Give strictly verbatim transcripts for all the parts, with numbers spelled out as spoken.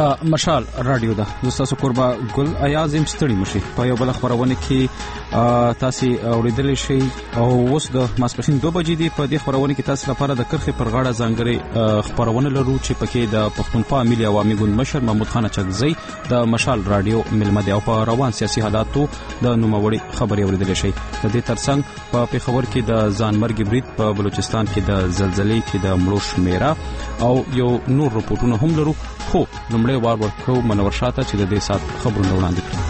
دا مشال رادیو ده. زه تاسو قربا ګل ایاز ام ستړي مشي په یو بل خبرونه کې تاسو اوریدل شي او اوس د ماسپښین دوه بجې دی. په دې خبرونه کې تاسو لپاره د کرخي پر غاړه ځانګړي خبرونه لرو چې پکې د پښتونخوا ملي عوامي ګوند مشر محمود خان چغزي د مشال رادیو ملمه دی او په روان سیاسي حالاتو د نوموړي خبري اوریدل شي. د دې ترڅنګ په پیښور کې د ځانمرګي برید، په بلوچستان کې د زلزلې کې د مړو شمیره او یو نور رپورټونه هم لرو. خو لمړی وار ورکو منور شاته چې د دې سات خبرونه وړاندې کړو.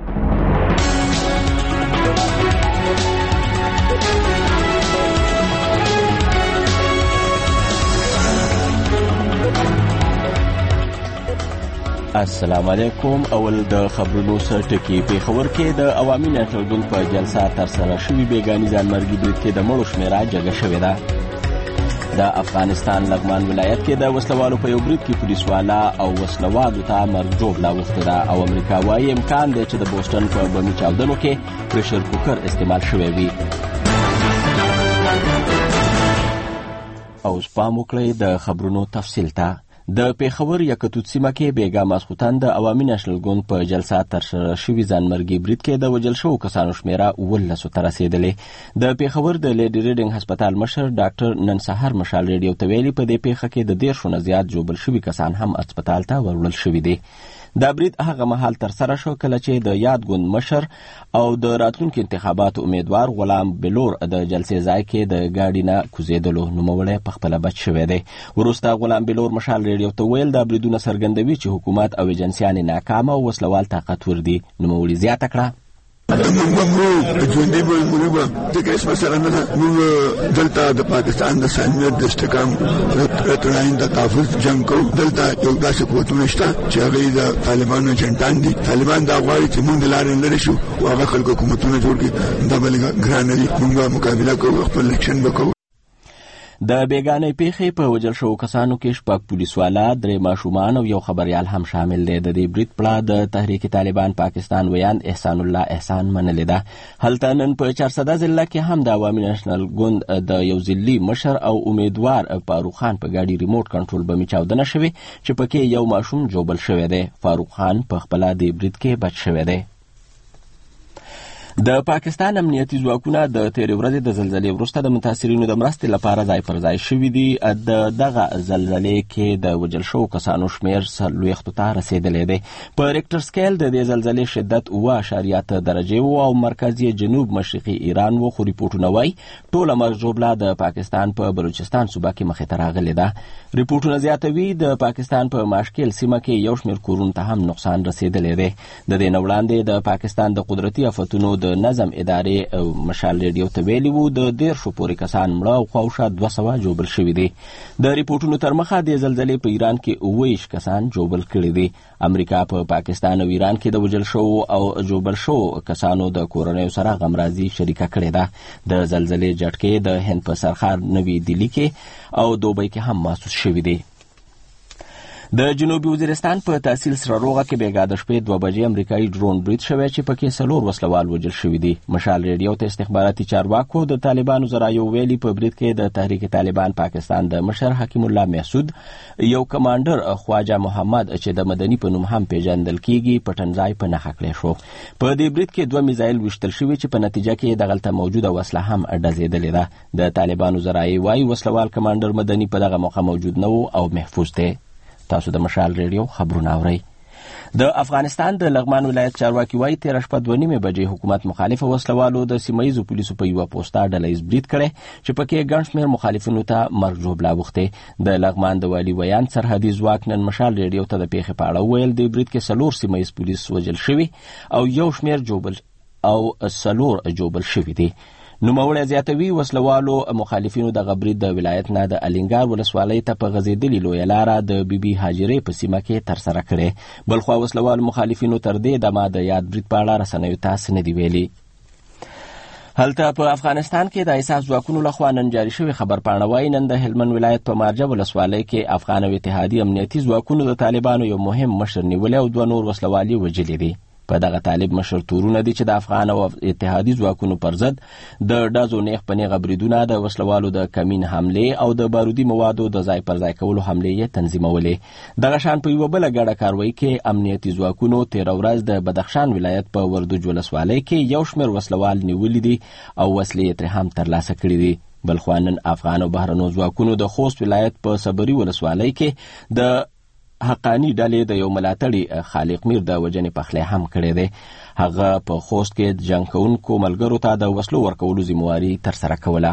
السلام علیکم. اول د خبرونو سره ټکی. پیښور کې د عوامي نېشنل ګوند په جلسه ترسره شوې بیګاني ځانمرګي برید کې د مړو شمیره جګه شوې ده. د افغانستان لغمان ولایت کې د وسلوالو په یو برید کې پولیس والا او وسلوالو ته مرګ جوړه وخته ده او امریکا وايي امکان دی چې د بوسټن په بمي چاودنو کې پریشر کوکر استعمال شوی وي. او سپام وکړئ د خبرونو تفصیل ته. د پیښور یکتوت سیمه کې بیګا ماسخوتن د عوامي نېشنل ګوند په جلسه ترسره شوې ځانمرګي برید کې د وژل شوو کسانو شمیره ولسو ته رسېدلې. د پیښور د لیډي ریډینګ هسپتال مشر ډاکټر نن سهار مشال ریډیو ته ویلي په دې پیښه کې د دیرشو نه زیات جوبل شوي کسان هم هسپتال ته وروړل شوي دي. دا برید هغه مهال ترسره شو کله چې د یاد ګوند مشر او د راتلونکو انتخاباتو امیدوار غلام بلور د جلسې ځای کې د ګاډي نه کوزېدلو نوموړی په خپله بچ شوی دی. وروسته غلام بلور مشال ریډیو ته ویل دا بریدونه څرګندوي چې حکومت او ایجنسیانې ناکامه او وسلوال طاقتور دي. نوموړي زیاته کړه موږ ژوندي به موږ ځکه هېڅ مسله نه ده. موږ دلته د پاکستان د صمیمیت د استحکام راتلونکي د تحفظ جنګ کوو. دلته یو داسې قوتونه شته چې هغوی د طالبانو ایجنټان دي. طالبان دا غواړي چې موږ د لارې لرې شو او هغه خلکو حکومتونه جوړ کړي. دا به لږ ګرانه وي. موږ به مقابله کوو، خپل اکشن به کوو. د بیګانې پیښې په وژل شوو کسانو کې شپږ پولیسوالا، درې ماشومان او یو خبریال هم شامل دی. د دې برید پړه د تحریک طالبان پاکستان ویاند احسان الله احسان منلې ده. هلته نن په چارسده ضلع کې هم د عوامي نېشنل ګوند د یو ضلعي مشر او امیدوار فاروق خان په ګاډي ریموټ کنټرول بمي چاودنه شوې چې پکې یو ماشوم جوبل شوی دی. فاروق خان په خپله د برید کې بچ شوی دی. د پاکستان امنیتي ځواکونه د تیرې ورځې د زلزلې وروسته د متاثرینو د مرستې لپاره ځای پر ځای شوي دي. د دغه زلزلې کې د وژل شوو کسانو شمیر څلوېښتو ته رسېدلی دی. په ریکټر سکیل د دې زلزلې شدت اوه اشاریه اته درجې و او مرکز یې جنوب مشرقي ایران و، خو ریپورټونه وایي ټوله مرګ ژوبله د پاکستان په بلوچستان صوبه کې مخې ته راغلې ده. ریپورټونه زیاتوي د پاکستان په ماشکل سیمه کې یو شمېر کورونو ته هم نقصان رسېدلی دی. د دې نه وړاندې د پاکستان د قدرتي آفتونو د نظم ادارې او مشال ریډیو ته ویلي وو د دیرشو پورې کسان مړه او خواوشا دوه سوه جوبل شوي دي. د ریپورټونو تر مخه د زلزلې په ایران کې اوه ویشت کسان جوبل کړي دي. امریکا په پا پاکستان او ایران کې د وژل شوو او جوبل شوو کسانو د کورنیو سره غمرازي شریکه کړې ده. د زلزلې جټکې د هند په سرخار نوي دلی کې او دوبۍ کې هم محسوس شوي دي. د جنوبي وزیرستان په تحصیل سره روغه کې بیګا د شپې دوه بجې امریکایي ډرون برید شوی چې پکې څلور وسلوال وژل شوي دي. مشال ریډیو ته استخباراتي چارواکو د طالبانو ذرایعو ویلي په برید کې د تحریک طالبان پاکستان د مشر حکیم الله محسود، یو کمانډر خواجه محمد چې د مدني په نوم هم پیژندل کیږي پټنځای په نښه کړی شو. په دې برید کې دوه میزایل ویشتل شوي چې په نتیجه کې دغلته موجوده وسله هم ډزېدلې ده. د طالبانو ذرایع وایي وسلوال کمانډر مدني په دغه موقع موجود نه و او محفوظ دی. تاسو د مشال ریډیو خبرونه اورئ. د افغانستان د لغمان ولایت چارواکي وایي تېره شپه دوه نیمې بجې حکومت مخالفه وسلوالو د سیمه ییزو پولیسو په یوه پوسته ډله ییز برید کړی چې پکې ګڼ شمېر مخالفینو ته مرګ ژوبله اوښتې. د لغمان د والي ویاند سرحدي ځواک نن مشال ریډیو ته د پیښې په اړه وویل د برید کې څلور سیمه ییز پولیس وژل شوي او یو شمېر جوبل او څلور جوبل شوي دي. نوموړی زیاتوي وسلوالو مخالفینو دغه برید د ولایت نه د الینګار ولسوالۍ ته په غځېدلې لویه لاره د بیبي هاجرې په سیمه کې ترسره کړې. بلخوا وسلوالو مخالفینو تر دې دمه د یاد برید په اړه رسنیو ته څه نه دي ویلي. هلته په افغانستان کې د اساس ځواکونو لخوا نن جاري شوې خبرپاڼه وایي نن د هلمند ولایت په مارجه ولسوالۍ کې افغان او اتحادي امنیتي ځواکونو د طالبانو یو مهم مشر نیولی او دوه نور وسلوال یې وژلي دي. په دغه طالب مشر تورونه دي چې د افغان او اتحادي ځواکونو پر ضد د ډزو نیغ په نیغه بریدونه د وسلوالو د کمین حملې او د بارودي موادو د ځای پر ځای کولو حملې یې تنظیمولې. دغه شان په یوه بله ګډه کاروایي کې امنیتي ځواکونو تېره ورځ د بدخشان ولایت په وردوج ولسوالۍ کې یو شمېر وسلوال نیولي دي او وسلې یې ترې هم ترلاسه کړي دي. بلخوا نن افغان او بهرنیو ځواکونو د خوست ولایت په صبري ولسوالۍ کې د حقانی ډلې د یو ملاتړي خالق میر د وجنې پخلی هم کړی دی. هغه په خوست کې د جنګ کوونکو ملګرو ته د وسلو ورکولو ذمهواري ترسره کوله.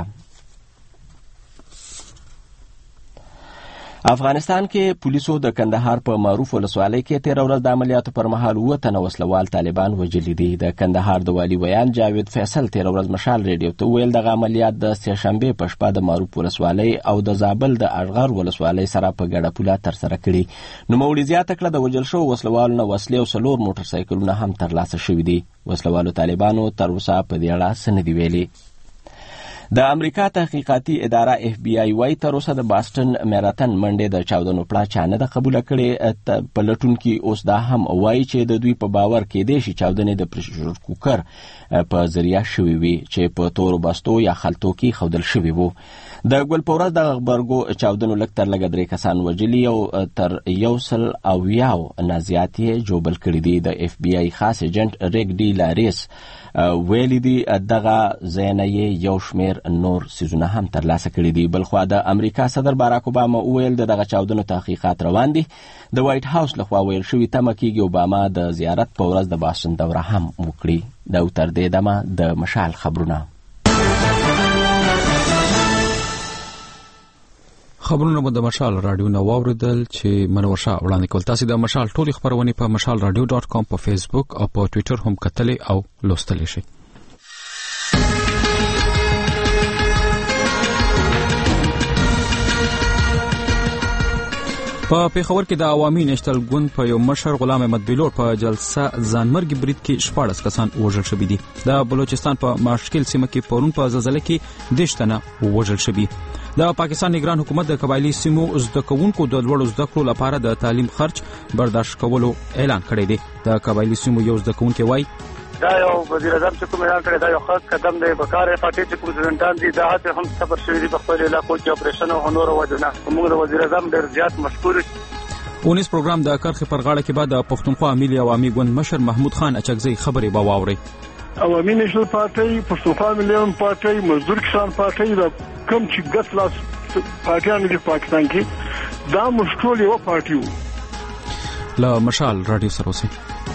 افغانستان کې پولیسو د کندهار په معروف ولسوالۍ کې تېره ورځ د عملیاتو پر مهال اووه تنه وسلوال طالبان وژلي دي. د کندهار د والي ویان جاوید فیصل تېره ورځ مشال ریډیو ته وویل دغه عملیات د سهشنبې په شپه د معروف ولسوالۍ او د زابل د اشغر ولسوالۍ سره په ګډه پوله ترسره کړي. نوموړي زیاته کړه د وژل شوو وسلوالو نه وسلې او څلور موټرسایکلونه هم ترلاسه شوي دي. وسلوالو طالبانو تر اوسه په دې اړه څه نه دي ویلي. د امریکا تحقیقاتي اداره اف بی آی وايي تر اوسه د باستن میراتن منډې د چاودنو پړه چا نه ده قبوله کړې. پلټونکي اوس دا هم وایي چې د دوی په باور کېدی شي چاودنې د پرشر کوکر په ذریعه شوي وي چې په تورو بستو یا خلطو کې ښودل شوي وو. د ګل په ورځ د غبرګو چاودنو لږ تر لږه درې کسان وژلي او تر یو سل اویاو نه زیات یې ژوبل کړي دي. د اف بی آی خاص ایجنټ ریک ډي لاریس ویلي دي دغه ځای نه یې یو شمېر نور سیزونه هم ترلاسه کړي دي. بلخوا د امریکا صدر باراک اوباما وویل د دغه چاودنو تحقیقات روان دي. د وایټ هاوس لخوا ویل شوي تمه کېږي اوباما د زیارت په ورځ د باستن دوره هم وکړي. د تر دې دمه د مشال خبرونه. خبرونه مو د مشال رادیو نه واوریدل چې منور شاه وړاندې کول. تاسو د مشال ټولې خبرونه په مشال رادیو ډاټ کام په فیسبوک او په ټوئیټر هم کتلې او لوستلې شئ. په پیښور کې د عوامي نېشنل ګوند په یو مشر غلام احمد بلور په جلسه ځانمرګي برید کې شپاړس کسان وژل شوي دي. د بلوچستان په ماشکل سیمه کې پرون په زلزلې کې دېرش تنه وژل شوي. د پاکستان نگران حکومت د قبایلی سیمو زده کوونکو د لوړو زده کړو لپاره د تعلیم خرچ برداشت کولو اعلان کړی دی. د قبایلی سیمو یو زده کوونکی وایي دا یو وزیر اعظم چې کوم اعلان کړی دا یو خاص قدم دی. بکار پارټي چې کوم ځندان دي دا هڅه هم صبر شوی دی په خپل علاقو کې اپریشن او نور وجنه. موږ د وزیر اعظم ډېر زیات مشکور یو. اونیس پروګرام د کرخې پر غاړه کې بعد د پښتونخوا ملي عوامي ګوند مشر محمود خان اچکزی خبرې به واوري. عوامي نېشنل پارټي، پښتونخوا ملي پارټي، مزدور کسان پارټي د کوم چې ګټ لاس پارټیانو د پاکستان کې دا مشکل یو پارټي وو. له مشال رادیو سره اوسئ.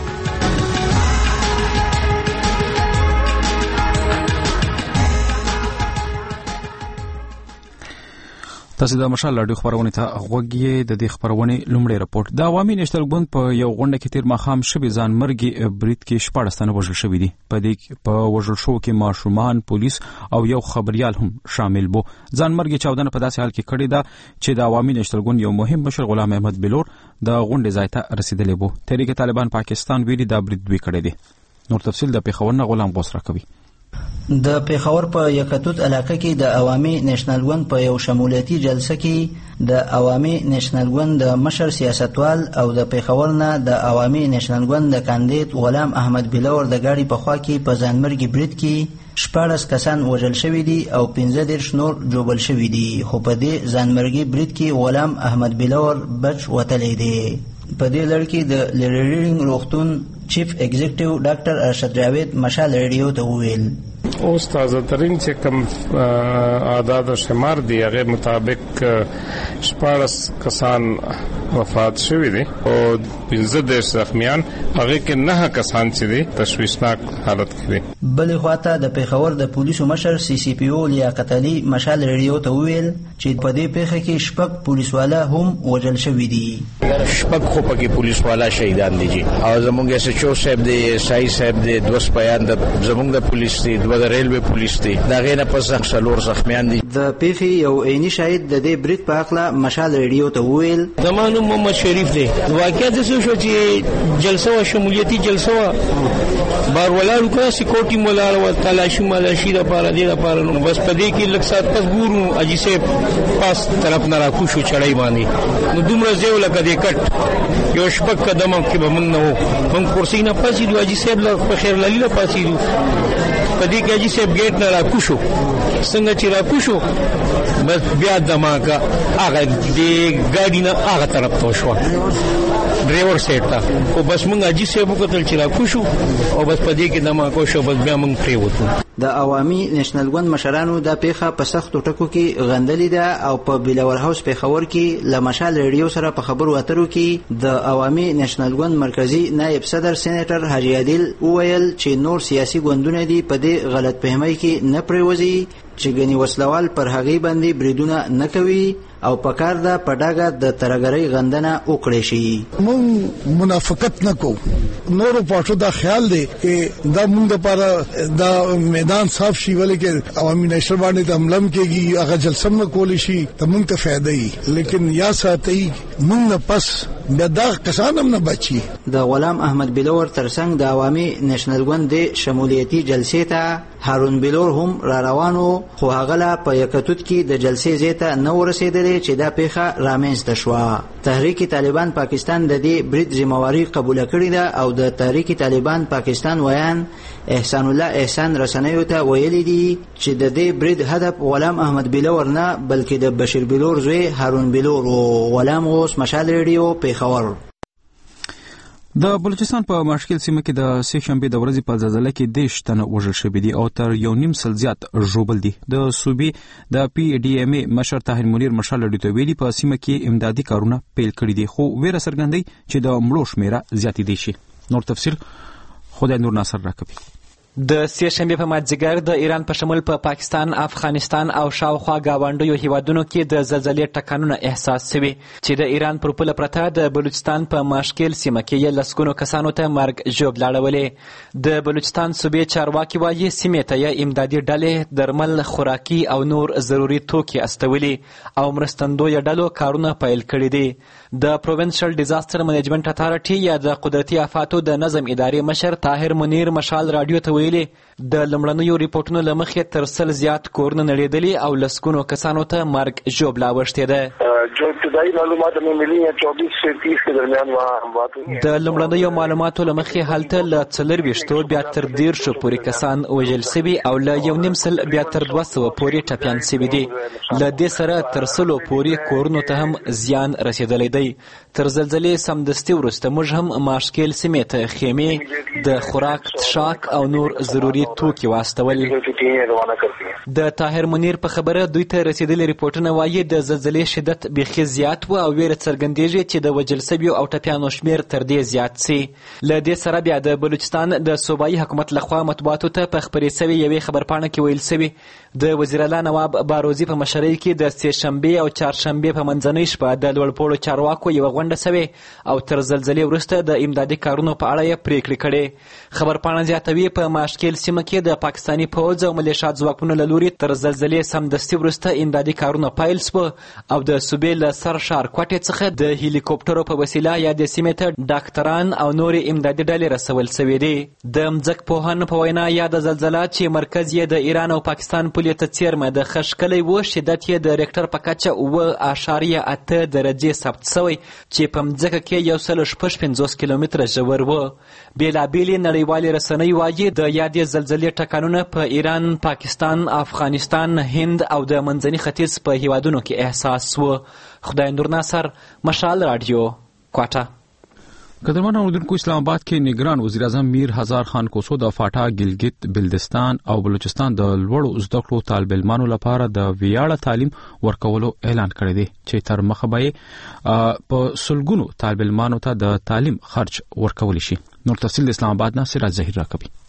تاسو د مشال رادیو خبرونه ته غوږی. د دې خبرونه لومړی رپورت. د عوامي نېشنل ګوند په یو غونډه کې تیر ماښام شبي ځان مرګي برید کې شپاړس تنه وژل شوي دي. په دې په وژل شو کې ماشومان، پولیس او یو خبريال هم شامل وو. ځان مرګي چاودنه په داسې حال کې کړې ده چې د عوامي نېشنل ګوند یو مهم مشر غلام احمد بلور د غونډې ځای ته رسیدلی وو. تحریک طالبان پاکستان ویلي دا برید دوی کړی دی. نور تفصیل د پیښور نه غلام غوث راکوي. د پیښور په یکتوت علاقه کې د عوامي نېشنل ګوند په یو شمولیتي جلسه کې د عوامي نېشنل ګوند د مشر سیاستوال او د پیښور نه د عوامي نېشنل ګوند د کاندید غلام احمد بلور د گاډي په خوا کې په ځانمرګي برید کې شپاړس کسان وژل شوي دي او پنځه دېرش نور ژوبل شوي دي. خو په دې ځانمرګي برید کې غلام احمد بلور بچ وتلی دی. په دې لړ کې د لیریډینګ روغتون چیف ایگزیکټیو ډاکټر ارشد جاوید مشال ریډیو ته وویل اوس تازه ترین چې کوم اعداد او شمار دی هغه مطابق شپاړس کسان وفات شوي دي او پنځه دېرش زخمیان، هغه کې نه کسان چې دي تشویشناک حالت کې دي. بلې خواته د پیښور د پولیسو مشر سی سی پی او لیاقت علي مشال ریډیو ته وویل چې په دې پیښه کې شپږ پولیسوالا هم وژل شوي دي. شپږ خو پکې پولیسوالا شهیدان دي جی او زموږ ایس ایچ او صاحب دی، سای صاحب دی، دوه سپایان د زموږ د پولیس دی، دوه د ریلوے پولیس دی، دا غینه پس څلور زخمیان دي. د پیښې یو عیني شاهد د دې برید په اړه مشال ریډیو ته وویل زما نوم محمد شریف دی. واقعیت څه شو چې جلسه و شمولیتي جلسه و بار ولاړ کړه سکیورټي مولا او تلاشي مالاشي د پاره دی د پاره نو بس پدې کې لږ سات پس ګورو اجي سه پاس طرف نه راکو شو چړای باندې نو دومره زیو لکه دې کټ یو شپک قدم کې به مونږ نو مونږ کورسي نه پاسې دوه اجي سه په خیر للی له پاسې دو پدې کې اجي سه ګیټ نه راکو شو څنګه چې راکو شو بس بیا دماغه هغه دې ګاډي نه هغه طرف ته شو ډرایور سیټ تا او بس مونږ اجي سه په کتل چې راکو شو او بس پدې کې دماغه شو بس بیا مونږ پری وته. د عوامي نېشنل ګوند مشرانو د پیښه په سختو ټکو کې غندلې ده او په بلاور هاوس پیښور کې ل مشال ریډیو سره په خبرو اترو کې د عوامي نېشنل ګوند مرکزی نائب صدر سېنیټر حاجی عادل وویل چې نور سیاسي ګوندونه دي په دې غلط فهمۍ کې نه پریوزي چې ګنی وسلوال پر هغې باندې بریدونه نه کوي او پکار ده پډاګه د ترګرۍ غندنه وکړي شي. مونږ منافقت نه کو نور پټو دا خیال دی چې دا مونږ لپاره دا میدان صاف شي ولې کې عوامي نشر باندې د عملم کېږي هغه جلسه نه کولی شي ته مونږ ته فائدہ ای لیکن یا ساتي مونږ نه پس بیا دا کسانم نه بچي. د غلام احمد بلور ترڅنګ د عوامي نېشنل ګوند د شمولیتي جلسې ته هارون بلور هم را روانو خو هغه په یکتوت کې د جلسې زیته نه ورسېدلې چې دا پیښه رامنځته شوه. تحریک طالبان پاکستان د دې برید ذمہواری قبول کړې ده او د تحریک طالبان پاکستان ویان احسان الله احسان رسنیو ته ویلي دي چې د دې برید هدف غلام احمد بلور نه بلکې د بشیر بلور زوی هارون بلور او غلام اوس مشال ریډیو پیښور. د بلوچستان په مشکل سیمه کې د سه شنبه د ورځې په زلزلې کې دیش تنه وژل شوي دي او تر یو نیم سل زیات ژوبل دي. د صوبې د پی ډي ایم ای مشر طاهر منیر مشال ډیټو ویلي په سیمه کې امدادي کارونه پیل کړي دي خو ویره څرګندوي چې د مړو شمیره زیاتې دي شي. نور تفصیل خدای نور ناصر راکوي. د سه شنبه په مازدیګر د ایران په شمول په پا پاکستان، افغانستان او شاوخوا گاونډیو هیوادونو کې د زلزلې ټکانونه احساس شوي چې د ایران پر پوله پرته د بلوچستان په ماشکل سیمه کې یې لسګونو کسانو ته مرګ ژوبل اړولې. د بلوچستان صوبې چارواکي وایي سیمې ته یې امدادي ډلې درمل، خوراکي او نور ضروري توکي استولي او مرستندویه ډلو کارونه پیل کړي دي. د پروینشل ډیزاستر منیجمنت اتارټي یا د قدرتي آفاتو د نظم ادارې مشر طاهر منیر مشال رادیو ته ویلي د لمړنیو ریپورټونو له مخې تر سل زیات کورونه نړېدلي او لسګونو کسانو ته مرګ ژوبله اوښتې ده. جو ابتدائی معلومات ہمیں ملی ہیں چوبیس سے تیس کے درمیان وہاں بات ہوئی. د لمړنیو معلوماتو له مخې هلته له څلرویشتو بیا تر دیرشو پورې کسان وژل سوي او له یو نیم سل بیا تر دوه سوه پورې ټپیان سوي دي. له دې سره تر سلو پورې کورونو ته هم زیان رسېدلی دی. تر زلزلې سمدستي وروسته موږ هم ماشکل سیمې ته خیمې، د خوراک، څښاک او نور ضروري توکي واستول. د طاهر منیر په خبره دوی ته رسیدلي ریپورټونه وایي د زلزلې شدت بیخي زیات و او ویره څرګندېږي چې د وژل سویو او ټپیانو شمېر تر دې زیات سي. له دې سره بیا د بلوچستان د صوبایي حکومت لخوا مطبوعاتو ته په خپرې سوې یوې خبرپاڼه کې ویل سوي د وزیر اعلی نواب باروزي په مشرۍ کې د سې شنبې او چهارشنبې په منځنۍ شپه د لوړپوړو چارواکو یوه غونډه سوې او تر زلزلې وروسته د امدادي کارونو په اړه یې پریکړې کړې. خبرپاڼه زیاتوي په ماشکل سیمه کې د پاکستاني پوځ او ملیشات ځواکونو له لوري تر زلزلې سمدستي وروسته امدادي کارونه پیل سوه او د صوبې له سر ښار کوټې څخه د هلیکوپټرو په وسیله یا د سیمې ته ډاکټران او نورې امدادي ډلې رسول سوي دي. د مځکپوهانو په وینا یاده زلزله چې مرکز یې د ایران او پاکستان پولې ته څیرمه د خشکلی و، شدت یې د ریکټر په کچه اوه اعشاریه اته درجې ثبت سوی چې په مځکه کې یو سل شپږ پنځوس کیلومتره ژور و. بېلابېلې نړیوالې رسنۍ وایي د یادې زلزلې ټکانونه په ایران، پاکستان، افغانستان، هند او د منځني ختیځ په هیوادونو کې احساس و. خدای نور ناصر، مشال رادیو، کوټه. قدرمن اوریدونکو، اسلام آباد کې نگران وزیر اعظم میر هزار خان کوسو د فاټا، ګلګت بلتستان او بلوچستان د لوړو زده کړو طالب علمانو لپاره د ویاړه تعلیم ورکولو اعلان کړی دی چې تر مخه به په سلګونو طالب علمانو ته د تعلیم خرج ورکول شي. نور تفصیل د اسلام آباد نه سراج ظهیر راکوي.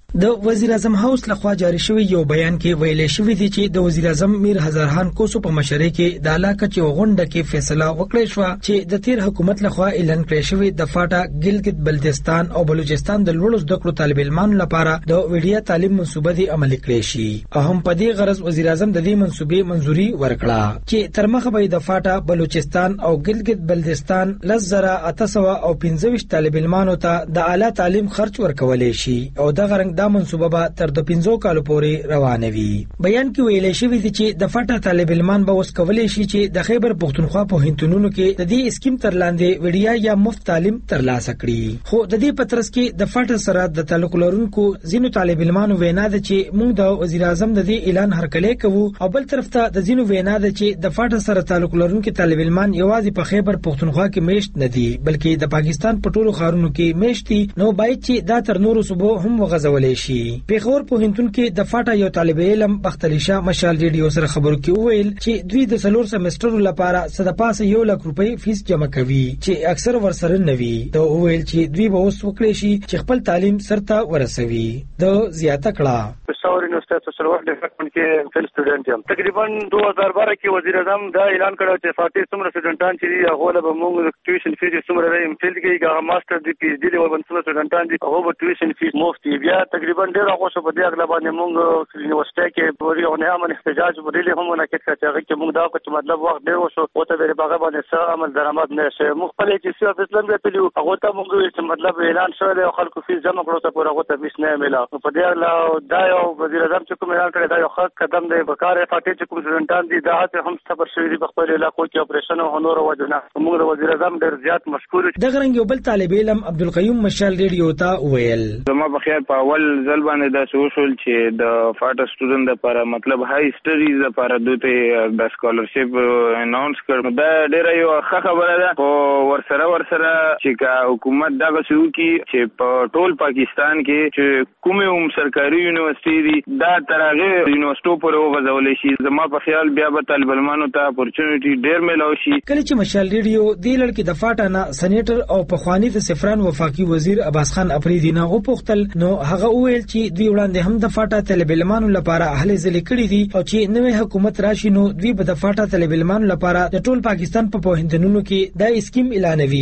د وزیر اعظم هاوس لخوا جاری شوی یو بیان کې ویل شوی دی چې د وزیر اعظم میر هزارخان کوسو په مشرۍ کې د علاقه چې غونډه کې فیصله وکړې شو چې د تیر حکومت لخوا اعلان کړی شوی د فاټا ګلګت بلتستان او بلوچستان د لوړو زده کړو طالب علمانو لپاره د ویډیا تعلیم منصوبه دی عملي کړی شي. اهم په دې غرض وزیر اعظم د دې منصوبې منځوري ورکړه چې تر مخه به د فاټا بلوچستان او ګلګت بلتستان لزره اتسوا او پنځه ویشت طالب علمانو ته د اعلی تعلیم خرچ ورکولې شي او د غرنګ دا منصوبه به تر د پنځو کالو پورې روانه وي. بیان کې ویل شوی دی چې د فاټا طالب علمان به اوس کولای شي چې د خیبر پختونخوا په هنتونونو کې د دې اسکیم تر لاندې ویډیا یا مفت تعلیم ترلاسه کړي. خو د دې پترس کې د فاټا سره د تعلق لرونکو ځینو طالب علمانو وینا ده چې موږ د وزیر اعظم د دې اعلان هرکلی کوو او بل طرف ته د ځینو وینا ده چې د فاټا سره تعلق لرونکو طالب علمان یوازې په خیبر پختونخوا کې میشت نه دي بلکې د پاکستان په ټولو ښارونو کې میشت دي، نو باید چې دا تر نورو صوبو هم وغځولې شي. پیښور پوهنتون کې د فاټا یو طالب علم بختلی شاه مشال ریډیو سره خبرو کې وویل چې دوی د څلور سمسترو لپاره صد پاسه یو لک روپۍ فیس جمع کوي چې اکثر ورسره نه وي. دا وویل چې دوی به اوس وکړي شي چې خپل تعلیم سرته ورسوي. د زیاته کړه پېښور یونیورسيټي سلوار ډیپارټمنټ کې فیل سټوډنټ یم. تقریبا دو هزار بارہ کې وزیر اعظم دا اعلان کړو چې فاتح څومره سټوډنټان چې دي هغه له موږ ټیوشن فیس څومره رایم فیل کې هغه ماستر دی پی ایچ ډي له څومره سټوډنټان دي هغه به ټیوشن فیس مفت دی. بیا تقریبا ډیر هغه څه په دې اغلب باندې موږ یونیورسيټي کې پوری او نه امن احتجاج ورېلې هم نه کېږي چې هغه کې موږ دا کوم مطلب وخت ډیر وشو او ته به هغه باندې څه عمل درآمد نه شي. مخبل چې څه په اسلام کې تلو هغه ته موږ چې مطلب اعلان شوی او خلکو فیس جمع کړو ته پورا هغه ته بیس نه ملا. په دې اړه دا یو وزیر اعظم چې کوم اعلان کړی دا یو ښه قدم دی. بکار فاتح چې کوم سټوډنټان دي دا هم صبر شوی دي په خپل علاقو کې اپریشن او نور وجنه موږ د وزیر اعظم ډیر زیات مشکور. د غرنګ یو بل طالب علم عبدالقیوم مشال ریډیو ته ویل زما په خیال په اول ځل باندې دا سوشل چې د فاټا سټوډنټ لپاره مطلب های سټډیز لپاره دوی د سکالرشپ اناونس کړ. دا ډیره یو ښه خبره ده او ورسره ورسره چې کا حکومت دا غوښتي چې په ټول پاکستان کې چې کومه هم سرکاري یونیورسيټي دي دا ترغه یونیورسيټو پر وغځول شي. زما په خیال بیا به طالب علمانو ته اپورچونټي ډیر ملو شي. کله چې مشال ریډیو د لړ کې د فاټا نه سېنیټر او په خواني د سفران وفاقي وزیر عباس خان افریدی نه غوښتل نو هغه وویل چې دوی وړاندې هم د فاټا طالب علمانو لپاره اهل ځلې کړي دي او چې نوې حکومت راشي نو دوی به د فاټا طالب علمانو لپاره د ټول پاکستان په پوهنتونونو کې دا اسکیم اعلانوي.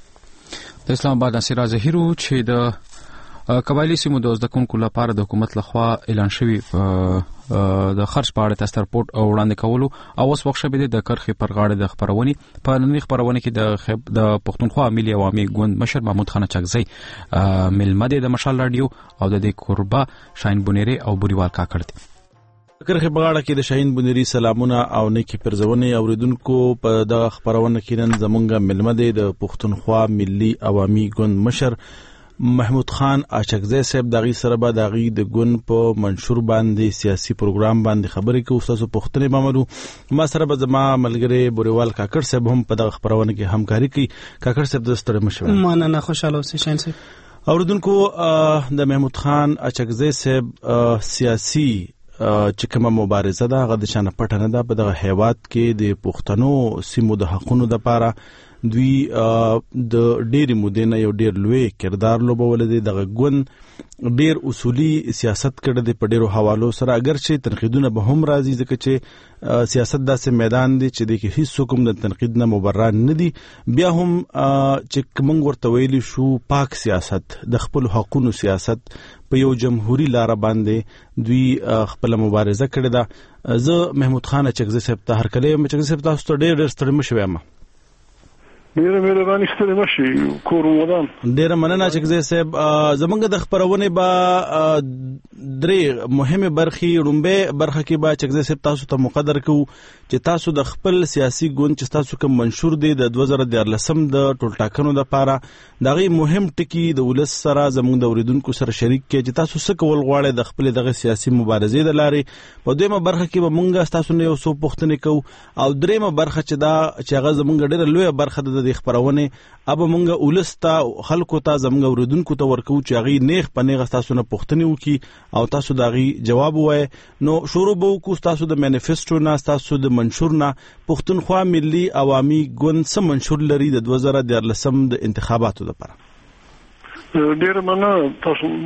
د اسلام آباد نصیر ظاهرو چې د قبایلی سیمو د زده کوونکو لپاره د حکومت لخوا اعلان شوی د خرج په اړه تاسو رپورت وړاندې کولو او اوس وخت شوی د کرخې پر غاړه د خبرونې په نننۍ خبرونه کې د د پښتونخوا ملي عوامي ګوند مشر محمود خان چغزی ملمد د مشال رادیو او د قربا شاهین بونیری او بوریوال کاکړ دي. کرخې په غاړه کې د شاهین بونیری سلامونه او نیکی پرزونې اوریدونکو په دغه خبرونه کې نن زمونږ ملمد د پښتونخوا ملي عوامي ګوند مشر محمود خان اچکزی صاحب دغه سره به دغه د ګون په منشور باندې سیاسي پروګرام باندې خبرې کوي. تاسو پښتنې بامرو ما سره به زما ملګری بوریوال کاکړ صاحب هم په دغه خبرونه کې همکاري کوي. کاکړ صاحب د ستړي مشوره مننه خوشاله اوسئ شاهین صاحب. اوریدونکو د محمود خان اچکزی صاحب سیاسي چې کومه مبارزه ده هغه د شانه پټه نه ده. په دغه هیواد کې د پښتنو سیمو د حقونو لپاره دوی د ډېری مودې نه یو ډېر لوی کردار لوبولی دی. دغه ګوند ډېر اصولي سیاست کړی دی په ډېرو حوالو سره، اگر چې تنقیدونه به هم راځي ځکه چې سیاست داسې میدان دی چې د کې هیڅ کوم د تنقید نه مبرا نه دي. بیا هم چې موږ ورته ویلی شو پاک سیاست د خپل حقونو سیاست په یو جمهوریت لار باندې دوی خپل مبارزه کړې ده. زه محمود خان اچکزی صاحب ته هرکلی یم. اچکزی صاحب تاسو ته ډېر ډېر ستړی مه شوی یم. ډیره مهرباني ستړي مشي کور ودان. ډیره مننه اچکزی صاحب. زمونږ د خبرونه به درې مهمه برخې رومبه برخه کې به اچکزی صاحب تاسو ته مقدر کوو چې تاسو د خپل سیاسي ګوند چې تاسو کوم منشور دی د دوه زره دیارلسم د ټولټاکنو لپاره دغه مهم ټکی د ولس سره زمونږ د اوریدونکو سره شریک کړي چې تاسو څه کول غواړئ د خپل دغه سیاسي مبارزې د لارې. په دویمه برخه کې به مونږ تاسو نه یو څو پوښتنې کوو او دریمه برخه چې دا چې هغه زمونږ ډیره لویه برخه ده د خبرونه اب مونږ ولستا خلکو ته زمونږ اوریدونکو ته ورکو چې هغه نیغ پنیغه تاسو نه پوښتنې وکي او تاسو دغه جواب وای. نو شروع به وکړو تاسو د مانیفیسټو نه تاسو د منشور نه. پښتونخوا ملي عوامي ګوند څه منشور لري د دوه زره دیارلسم د انتخاباتو لپاره؟ ډیر مننه تاسو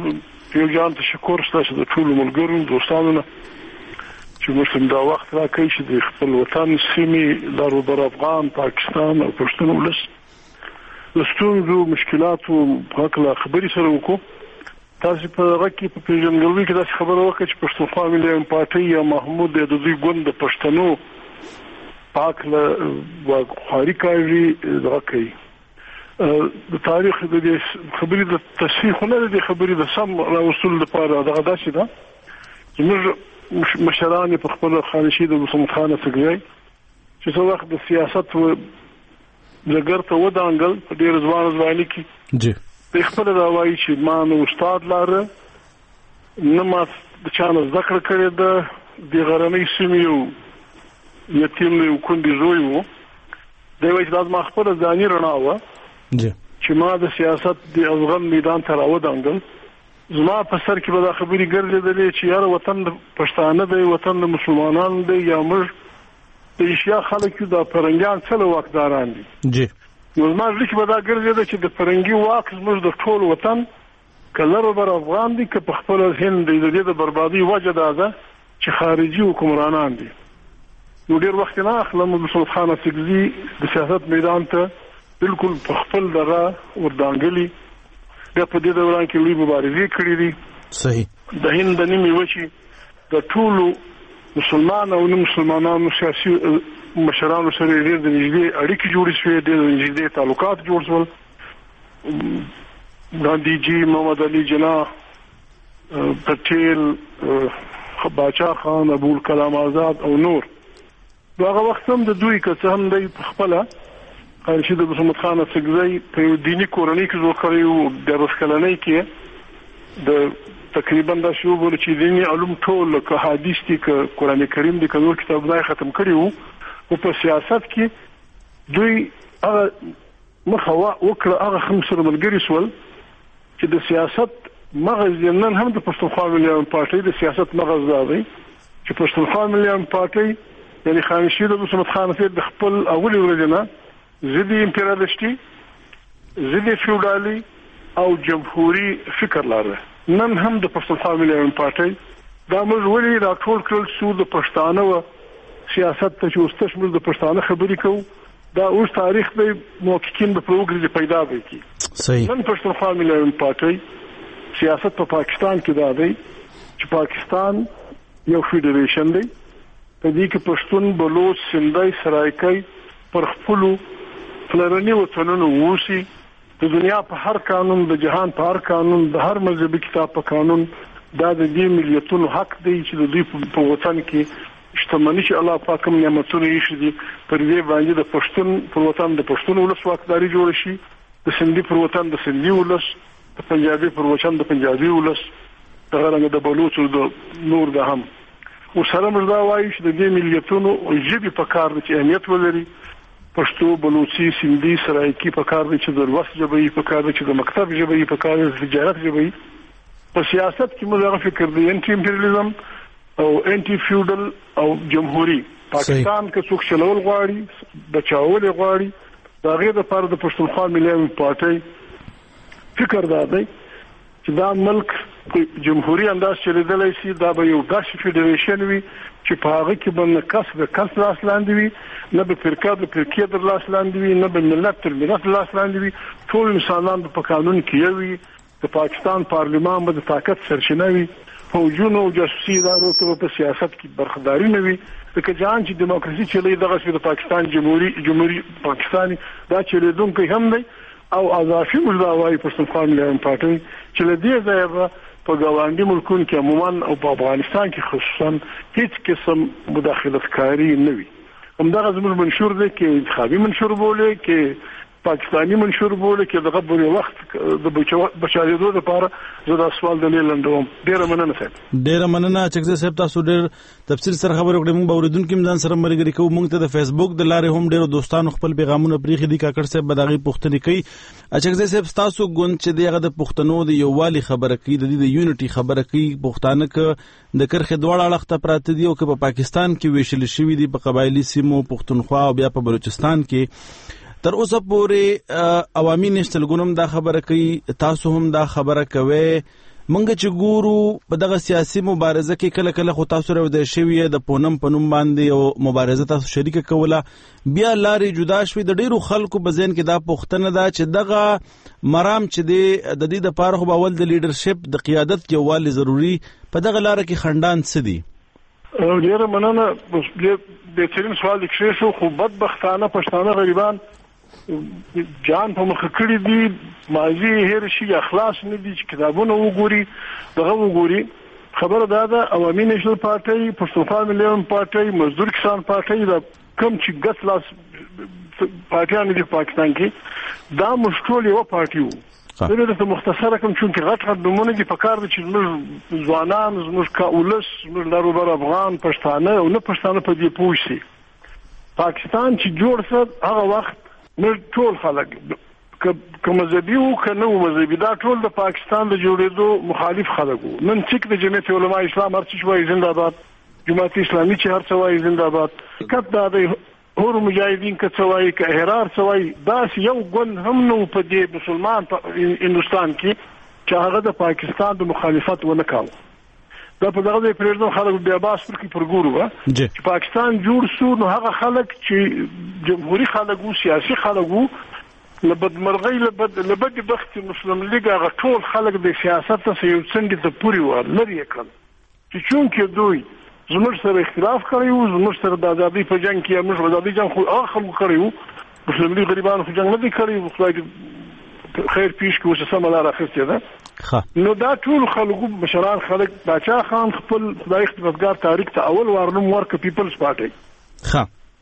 یو جان تشکر ستاسو د ټولو ملګرو دوستانو نه چې موږ دا وخت راکړی چې د خپل وطن سیمې دارو بر افغان پاکستان او پښتون ولس د ستونزو مشکلاتو په اړه خبرې سره وکړو تاسو په هغه کې په پیژندګلوي کې دا خبره وکړه چې پښتونخوا ملي پارټي یا محمود د دوی ګوند د پښتنو پاک له وخاري کوي دا کوي د تاریخ د خبرې د تصحیح نه د خبرې د سم راوصول لپاره دغه داسې ده چې موږ مشران په خپل خانشي د محمد خان سګري چې څو وخت د سیاست و لګرته ودانګل په ډیر ځوان ځواني کې جی په خپل دا وایي چې ما نو استاد لاره نه ما د چانه ذکر کړی د د غرنۍ سیمې یتیم یو کندي زوی وو دا وایي چې ما خپل ځاني رڼا و جی چې ما د سیاست د افغان میدان ته راودانګل زما په سر کې به دا خبرې ګرځېدلې چې یار وطن د پښتانه دی وطن د مسلمانانو دی یا موږ د اشیا خلک د پرنګیان څلو واکداران دي جی نو زما ځکه به دا ګرځېده چې د پرنګي واک زموږ د ټول وطن کلر بر افغان دي که په خپل هند د دې د بربادي وجه ده چې خارجي حکمرانان دي نو ډیر وخت نه اخلم محمد خان سګزي د سیاست میدان ته بالکل په خپل دغه وردانګلي د په دې دوران کې لوی مبارزې کړې دي صحیح د هند د نیمه وچی د ټولو مسلمان او نه مسلمانانو سیاسي مشرانو سره ډېر د نږدې اړیکې جوړې شوې دي د نږدې تعلقات جوړ شول ګاندھی جی محمد علي جناح پټیل باچا خان ابو الکلام آزاد او نور دغه وخت هم د دوی که څه هم دی په خپله خانشي د محمد خان سګزي په دینی کورنۍ کې جوړ کړی وو د رسکلنۍ کې د تقریبا دا شو بول چې دینی علوم ټول که حدیث دي که قران کریم دي که نور کتابونه ختم کړی وو او په سیاست کې دوی هغه مخوا وکړه هغه خمسه ملګری سول چې د سیاست مغز نن هم د پښتونخوا ملي پارټي د سیاست مغز دی چې پښتونخوا ملي پارټي یعنی خانشي د محمد خان د خپل اولي ورځنه ضد امپریالیسټي ضد فیوډالي او جمهوریت فکر لاره نن هم د پښتونخوا ملي پارټي دا موږ ولې راټول کړل شو د پښتانه و سیاست ته چې واستشمل د پښتانه خبرې کوو دا اوس تاریخ به موقعین په پروګرام پیدا وکړي صحیح نن پښتونخوا ملي پارټي سیاست په پاکستان کې دا دی چې پاکستان یو فیډریشن دی په دې کې پښتون بلوچ سندای سرایکای پر خپلو فلرنی وطنونو ووسی د دنیا په هر قانون د جهان په هر قانون د هر مذهبي کتاب په قانون دا د دې مليتونو حق دی چې د دوی په وطن کې شتمنۍ چې الله پاک کوم نعمتونه یې شي پر دې باندې د پښتون پر وطن د پښتون ولس واکداري جوړ شي د سندي پر وطن د سندي ولس د پنجابي پر وطن د پنجابي ولس د غرنګ د بلوچ او د نور د هم او سره موږ دا وایو چې د دې مليتونو ژبې په کار دي چې اهمیت ولري پښتو بلوچي سندي سرایکی په کار دي چې د وسط ژبې په کار دي چې د مکتب ژبې په کار دي د تجارت ژبې په سیاست کې موږ هغه فکر دی انټي امپریالیزم او انټي فیوډل او جمهوریت پاکستان کې څوک چلول غواړي بچاول غواړي دا غیر د پر د پښتونخوا ملي پارټي فکر دا دی چې دا ملک جمهوریت انداز چلیدلای شي دا به یو داسې فیډریشن وي چې په هغه کې به نه کس د کس لاس لاندې وي نه به فرقه د فرقې در لاس لاندې وي نه به ملت تر ملت لاس لاندې وي ټول انسانان په قانون کې یو وي د پاکستان پارلمان به د طاقت سرچینه وي فوجونو او جاسوسي ادارو ته په سیاست کې برخداري نه وي لکه جان چې دیموکراسي چلی دغه د پاکستان جمهوریت جمهوریت پاکستاني دا چلیدونکو هم دی او اضافي مجدا وايي پښتونخوا ملي پارټي چې لدې ځای په ګاونډي ملکونو کې عموما او په افغانستان کې خصوصا هیڅ قسم مداخلت کاری نه وي همدغه زموږ منشور دی کې انتخابي منشور بوله کې پاکستانی منشور بوله کې دغه په وخت د بچاریدو لپاره زه دا سوال د لیلندوم ډیره مننه صاحب ډیره مننه چې صاحب تاسو ډیر تفصیل سره خبرې وکړې موږ اوریدونکو کې ځان سره مرګري کوو موږ ته د فیسبوک د لارې هم ډیرو دوستانو خپل پیغامونه پریخي دي کاکړ صاحب بداغي پوښتنه کوي چې صاحب تاسو ګوند چې دغه د پښتنو د یووالي خبره کوي د دې د یونټي خبره کوي پښتانه ک د کرخه دواړه اړخ پراته دي او که په پاکستان کې ویشل شوی دي په قبایلی سیمو پښتونخوا او بیا په بلوچستان کې تر اوسه پورې عوامي نشتل ګونم دا خبره کوي تاسو هم دا خبره کوي منګه چې ګورو په دغه سیاسي مبارزه کې کله کله خو تاسو راوځي شوی د پونم پنوم باندې او مبارزه تاسو شریک کوله بیا لارې جدا شوي د ډیرو خلکو په ذهن کې دا پوښتنه ده چې دغه مرام چې دی د دې د پاره خو باول د لیډرشپ د قیادت یووالی ضروری په دغه لار کې خندان څه دي؟ ډیره مننه. د بهترین سوال کې شو خو بدبختانه پښتانه غریبان جان په مخ کړی دي ماضي هر شي اخلاص نه دي چې کتابونه وګوري دغه وګوري. خبره دا ده عوامي نېشنل پارټي، پښتونخوا مليون پارټي، مزدور کسان پارټي دا کوم چې ګټلاس پارټیان دي پاکستان کې دا مشکل یو پارټي وو. دا د مختصره کوم چې غټ غټ نمونه دي په کار دي چې موږ ځوانان زموږ کاولس موږ لارو بر افغان پښتانه او نه پښتانه په دې پوه شي. پاکستان چې جوړ شو هغه وخت موږ ټول خلک که مذهبي وو که نه وو مذهبي دا ټول د پاکستان د جوړېدو مخالف خلک وو. نن ټیک د جمعیت علما اسلام هر څه وایي زنده‌باد، جماعت اسلامي چې هر څه وایي زنده‌باد، کټ دا د هور مجاهدین که څه وایي که احرار څه وایي داسې یو ګوند هم نه په دې مسلمان په هندوستان کې چې هغه د پاکستان د مخالفت ونه کاوه. دا په دغه پریږدم خلک بیا باس پر کې پرګورو چې پاکستان جوړ شو نو هغه خلک چې جمهوریت خلک وو سیاسي خلک وو لبدمرغي لبد لبد بخت مسلم لیګ هغه ټول خلک د سیاست څخه یو څنګه ته پوری و لري کړ چې چون کې دوی زموږ سره اختلاف کړی وو زموږ سره د ازادي په جنگ کې موږ د ازادي جنگ خو اخر کړی وو مسلم لیګ غریبانو خو جنگ نه دی کړی خو خیر پیش کې وسه سم لاره اخیسته ده. نو دا ټول خلکو مشران خلک باچا خان خپل خدای خدمتګار تاریخ ته اول وارنوم ورک پیپلز پارټي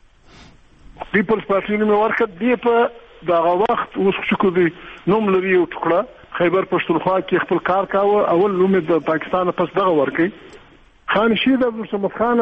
ښه پیپلز پارټي نوم ورک دی په دغه وخت اوس شکو دی نوم لري او ټکړه خیبر پښتونخوا کې خپل کار کاوه اول نوم د پاکستان پس دغه ورکی خان شید عبدالصمد خان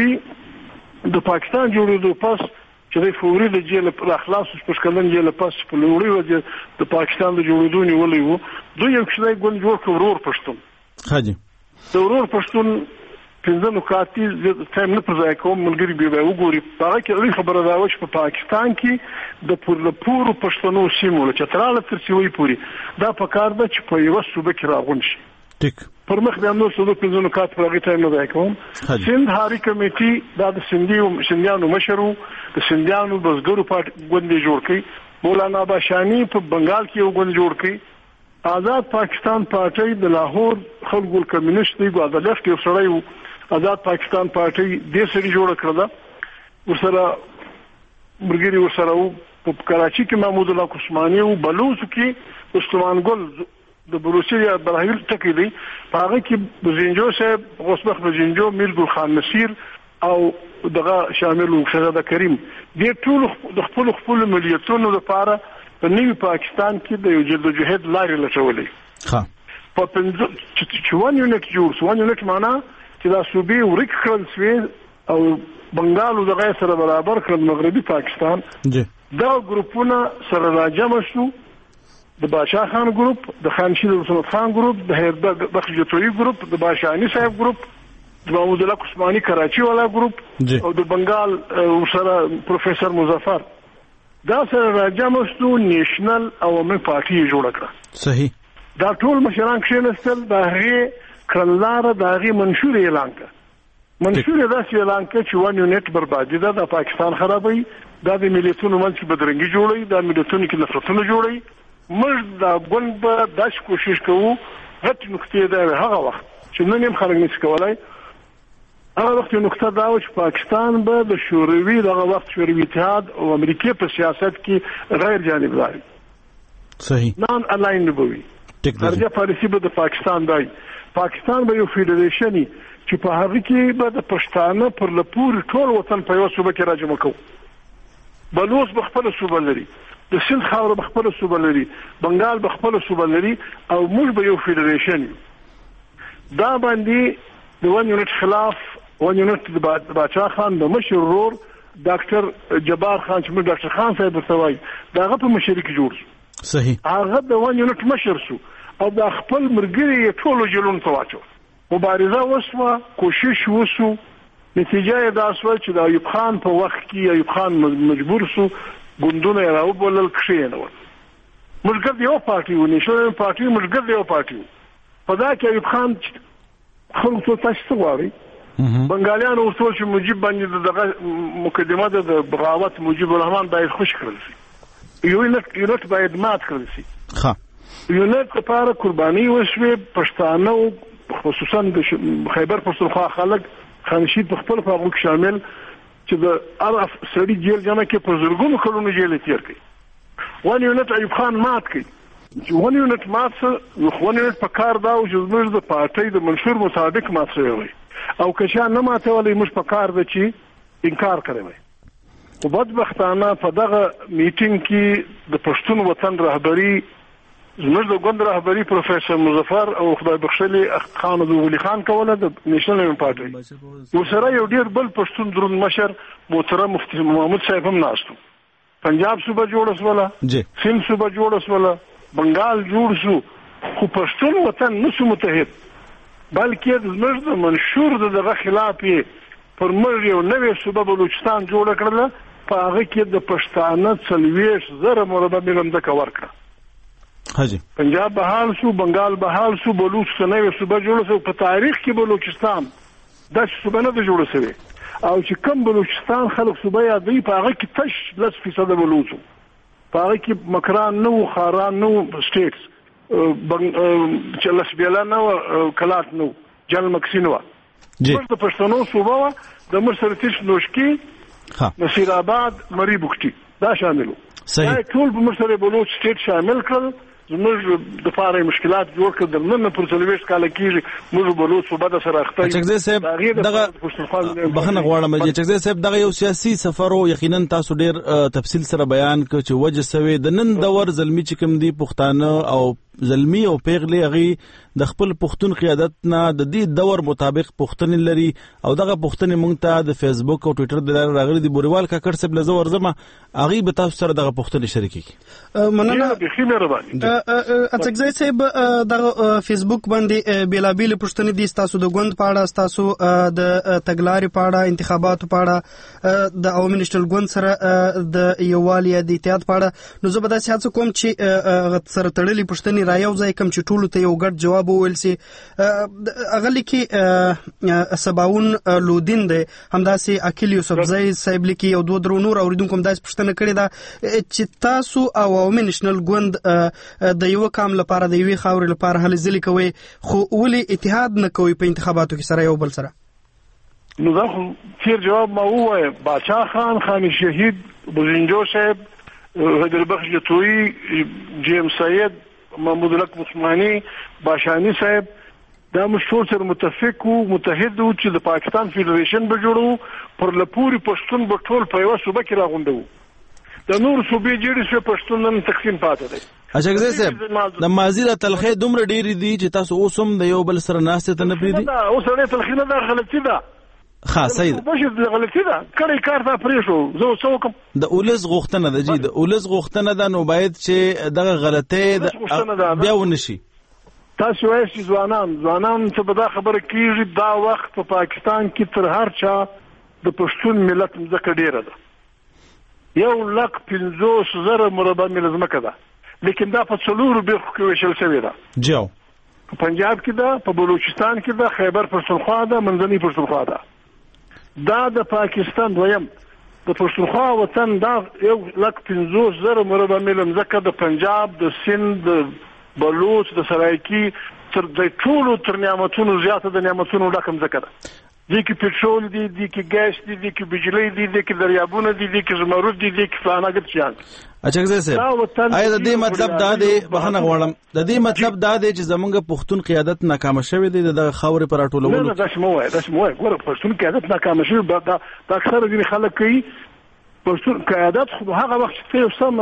څګزي د پاکستان جوړېدو پس چې د فوري د جیل په اخلاص په شکلن جیل پس په لوري وځي د پاکستان د جوړېدو نیولې وو دوی یو څه ګون جوړ کړ ورور پښتون خاجي د ورور پښتون پنځه نکاتې د تایم نه پرځای کوم ملګری به وګوري هغه کې خبره دا و چې په پاکستان کې د پورلپورو پښتنو سیمو چې تراله تر سیوي پوری دا په کار ده چې په یو صوبه کې راغون شي ټیک پر مخ د امنو سودو پنځه نکات پر هغه تایم نه ځای کوم. سند هاري کمیټي دا د سندیو سندیانو مشرو د سندیانو بزګرو پارټي ګوند جوړ کړي مولانا باشانی په بنگال کې یو ګوند جوړ کړي آزاد پاکستان پارټي د لاهور خلکو کمیونست دی ګو عدالت کې سره یو آزاد پاکستان پارټي د سړي جوړ کړل ورسره مرګري ورسره په کراچي کې محمود الله عثماني او بلوچ کې عثمان ګل د بروسیا ابراهیم ټکی دی هغه کې بزنجو صاحب غوسبخ بزنجو میرګل خان نصیر او دغه شامل وو شهزاده کریم د ټول د خپل خپل مليتونو لپاره په نیو پاکستان کې د یو جدوجهد لارې لټولې ښه په پنځه چوان یونټ جوړ سوان یونټ معنا چې دا صوبې ورک کړل سوي او بنگال دغه سره برابر کړل مغربي پاکستان دا ګروپونه سره راجم شو د بادشاہ خان ګروپ د خان شیر عثمان خان ګروپ د هیربرګ بخجتوی ګروپ د باشانی صاحب ګروپ د محمود الله عثماني کراچي والا ګروپ او د بنگال سره پروفیسور مظفر دا سره راجم شو نېشنل عوامي پارټي جوړ کړه صحیح دا ټول مشران کښینستل د هغه کړلار د هغه منشور اعلان کړ منشور دا اعلان کړ چې ون یونټ بربادي ده د پاکستان خرابوي دا د ملیتونو منځ بدرنګي جوړي د ملیتونو کې نفرتونه جوړي موږ دا ګوند به داس کوشش کوو غټ نقطې ده هغه وخت چې نن هم خلک نشي کولای هغه وخت نقطه دا و چې پاکستان به د شوروي دغه وخت شوروي اتحاد او امریکای په سیاست کې غیر جانبداري صحیح نان الاین نبوي خارجه پالیسي به د پاکستان دی پاکستان به یو فدریشن چې په هغه کې به د پښتانه پر لپور ټول وطن په یو صوبه کې راجمع کوو بلوچ به خپل صوبه لري د سند خاور به خپل صوبه لري بنگال به خپل صوبه لري او موږ به یو فدریشن دا باندې د ون یونټ خلاف ون یونټ د بادشاہ خان د مشر ورور ډاکټر جبار خان چې موږ ډاکټر خان صاحب ورته وایي داغه په مشرک جوړ صحیح هغه د ون یونټ مشر شو او د خپل مرګري ټولو جلون ته واچو مبارزه وسوه کوشش وسو نتیجه یې دا شو چې د ایوب خان په وخت کې ایوب خان مجبور شو ګوندونه راو بولل کښینول ملګر دیو پارټي و نشو پارټي ملګر دیو پارټي په دا کې ایوب خان خلکو ته تاسو څه غواړي بنګالیانو ورته چې مجيب باندې دغه مقدمه د بغاوت مجيب الرحمن باید خوش کړل شي یونټ یونټ باید مات کړل شي ها یونټ لپاره قرباني وشوي پښتانه خصوصا د خیبر پښتونخوا خلک خانشید په خپل فاغو کې شامل چې د عرف سړي جیل جامه کې په زرګونو کلونو جیل تیر کړي ون یونټ ایوب خان مات کړي ون یونټ مات څه ون یونټ په کار دا او چې موږ د پارټۍ د منشور مطابق مات شوی او که شان نه ماتولې موږ په کار د چې انکار کوي او بدبختانه په دغه میټینګ کې د پښتون وطن رهبری زموږ د ګوند رهبری پروفیسور مظفر او خدای بخښلي خان ولی خان کوله د نېشنل پارټي ورسره یو ډیر بل پښتون دروند مشر محترم مفتی محمد صاحب هم ناستو پنجاب صوبه جوړ وسوله سند صوبه جوړ وسوله بنگال جوړ شو خو پښتون وطن نشو متحد بلکې زموږ د منشور دغه خلاف پر موږ یو نوې صوبه بلوچستان جوړ کړل په هغه کې د پښتانه څلوېښت زره مربع میل ځمکه ورکړه حاجی پنجاب بحال شو بنگال بحال شو بلوچستان نوې صوبه جوړ شو په تاریخ کې بلوچستان د صوبه نه جوړ شوی او چې کم بلوچستان خلک صوبه یادوي په هغه کې تش لس فیصد بلوچو په هغه کې مکران نو خاران نو سټیټس چې لس بیلا نو کلات نو جل مکسینو موږ د پښتنو صوبه د مرسرتیش نوشکی نصیر آباد مری بوکټي دا شاملو صحیح ټول په مرسره بلوچ سټیټ شامل کړل زموږ د فارې مشکلات جوړ کړل نن پر څلويش کال کېږي موږ بلوچ صوبه د سره اخته چکزي صاحب دغه بخنه غواړم چې چکزي صاحب دغه یو سیاسي سفر او یقینا تاسو ډیر تفصیل سره بیان کړ چې وجه سوي د نن دور زلمی چې کوم دی پښتانه او زلمی او پیغلی اغي د خپل پښتون قیادت نه د دې دور مطابق پښتون لري او دغه پښتون مونږ ته د فیسبوک او ټوئیټر د لارې راغلي دی بوريوال کا کړ سب لزور زما اغي به تاسو سره دغه پښتون شریکي مننه به خیمه رباني اڅګزای صاحب دغه فیسبوک باندې بیلابیل پښتون دي تاسو د غوند پاړه تاسو د تګلارې پاړه انتخاباتو پاړه د عوامي نشټل غوند سره د یووالي د اتحاد پاړه نو زه به دا څه کوم چې سره تړلې پښتني رايو ځای کوم چې ټولو ته یو ګډ جواب وویل سي اغلی کې سباون لودین دی همداسې اکیل یوسف زئی صاحب لیکي یو دوه درو نور اوریدونکو هم داسې پوښتنه کړې ده چې تاسو او عوامي نشنل ګوند د یو کام لپاره د یوې خاورې لپاره هلې ځلې کوي خو ولې اتحاد نه کوي په انتخاباتو کې سره یو بل سره نو دا خو تیر جواب ما ووایه باچا خان خان شهید بوزنجو صاحب حیدربخش جتویی جیم سید محمود الحق عثماني باشانی صاحب دا مشهور سره متفق او متحد او چې د پاکستان فدریشن به جوړو پر لپوري پښتون به ټول په یو صوبه کې راغونډو د نور صوبې جوړې شو پښتون نن تقسیم پاتې دی اچھا صاحب د مازی د تلخې دومره ډېری دي چې تاسو اوسم د یو بل سره ناشته ته نه پریدي دا اوس لري تلخې نه دا غلطي ده خاص صحیح بشه غلطی ده کړي کار ته پرې شو زه څه وکم د اولز غوښتنه ده جی د اولز غوښتنه ده نو باید چې دغه غلطه بیا ونشي تاسو وایئ چې ځوانان ځوانان څه به دا خبره کیږي دا وخت په پاکستان کې تر هر چا د پښتون ملت مځکه ډیره ده یو لک پنځوس زره مربع میل ځمکه ده لیکن دا په څلورو برخو کې ویشل شوې ده جو په پنجاب کې ده په بلوچستان کې ده خیبر پښتونخوا ده منځنۍ پښتونخوا ده دا د پاکستان دویم د پښتونخوا وطن دا یو لک پنځوس زره مربع میل ځمکه د پنجاب د سند د بلوچ د سرایکی تر د ټولو تر نعمتونو زیاته د نعمتونو ډکه ځمکه ده دي کې پټرول دي دي کې ګاز دي دي کې بجلی دي دي کې دریابونه دي دي کې زمرد دي دي کې فلانه ګټيان اچھا صاحب آیا د دې مطلب دا دی بهانه غواړم د دې مطلب دا دی چې زمونږ پښتون قیادت ناکام شوی دی د خاورې پر اټولولو نه دا شمو وای دا شمو وای ګوره پښتون قیادت ناکام شوی دا دا اکثر دي خلک کوي پښتون قیادت خو هغه وخت چې سم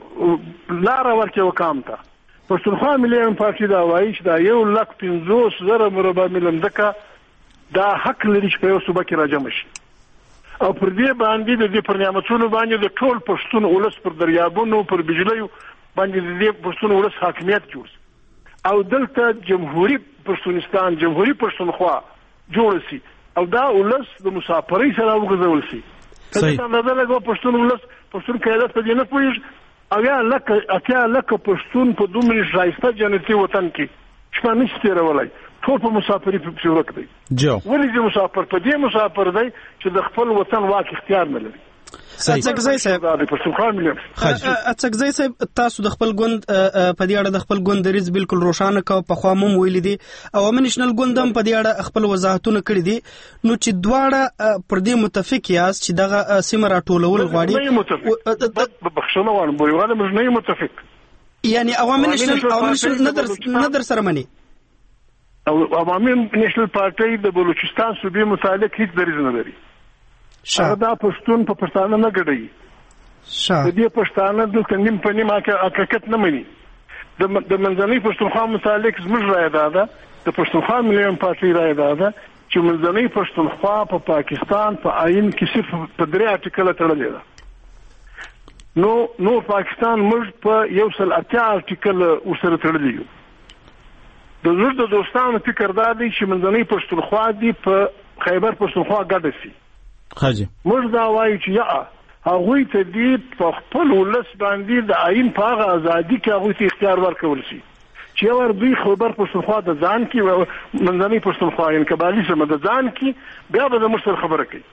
لار ورکه وکام تا پښتونخوا ملي پارټي دا وایي چې دا یو لک پنځوس زره مربع میل ځمکه دا حق لري چې په یو صوبه کې راجم شي او پر دې باندې د دې پر نعمتونو باندې د ټول پښتون ولس پر دریابونو پر بجلی باندې د دې پښتون ولس حاکمیت جوړ او دلته جمهوریت پښتونستان جمهوریت پښتونخوا جوړ شي او دا ولس د مسافرۍ سره وګرځول شي څنګه دا دغه پښتون ولس پښتون قیادت په دې نه پوهیږي او یا لکه اتیا لکه پښتون په دومره شایسته جنتي وطن کې شپه نشي تېرولای، ټول په مسافري پسې ورک دی. ولې چې مسافر په دې مسافر دی چې د خپل وطن واک اختیار نه لري. اڅکزی صاحب اڅکزی صاحب تاسو د خپل ګوند په دې اړه د خپل ګوند دریځ بالکل روښانه کو په خوا مم ویل دي عوامي نېشنل ګوند هم په دې اړه خپل وضاحتونه کړی دي. نو چې دواړه پر دې متفق یاست چې دغه سیمه راټولول غواړي، بخښنه وانه بوي غواړم موږ نه متفق، یعنی عوامي نېشنل عوامي نېشنل نه در سره مني او عوامي نېشنل پارټي د بلوچستان صوبې متعلق هیڅ دریځ نه لري. هغه دا پښتون په پښتانه نه ګډوي، د دې پښتانه دلته نیم په نیم حقیقت نه مني. د منځنۍ پښتونخوا متعلق زموږ رایه دا ده، د پښتونخوا ملي پارټي رایه دا ده چې منځنۍ پښتونخوا په پاکستان په آئین کې صرف په درې ارټیکله تړلې ده. نو نو پاکستان موږ په یو سل اتیا ارټیکل ورسره تړلي یو. د زړه د دوستانو فکر دا دی چې منځنۍ پښتونخوا دی په خیبر پښتونخوا ګډه شي. خاجي موږ دا وایو چې یا هغوی ته دې په خپل ولس باندې د آئین په هغه ازادي کې هغوی ته اختیار ورکول شي چې ور دوی خیبر پښتونخوا د ځان کې منځنۍ پښتونخوا یعنې کبالي سمه د ځان کې بیا به د موږ سره خبره کوي.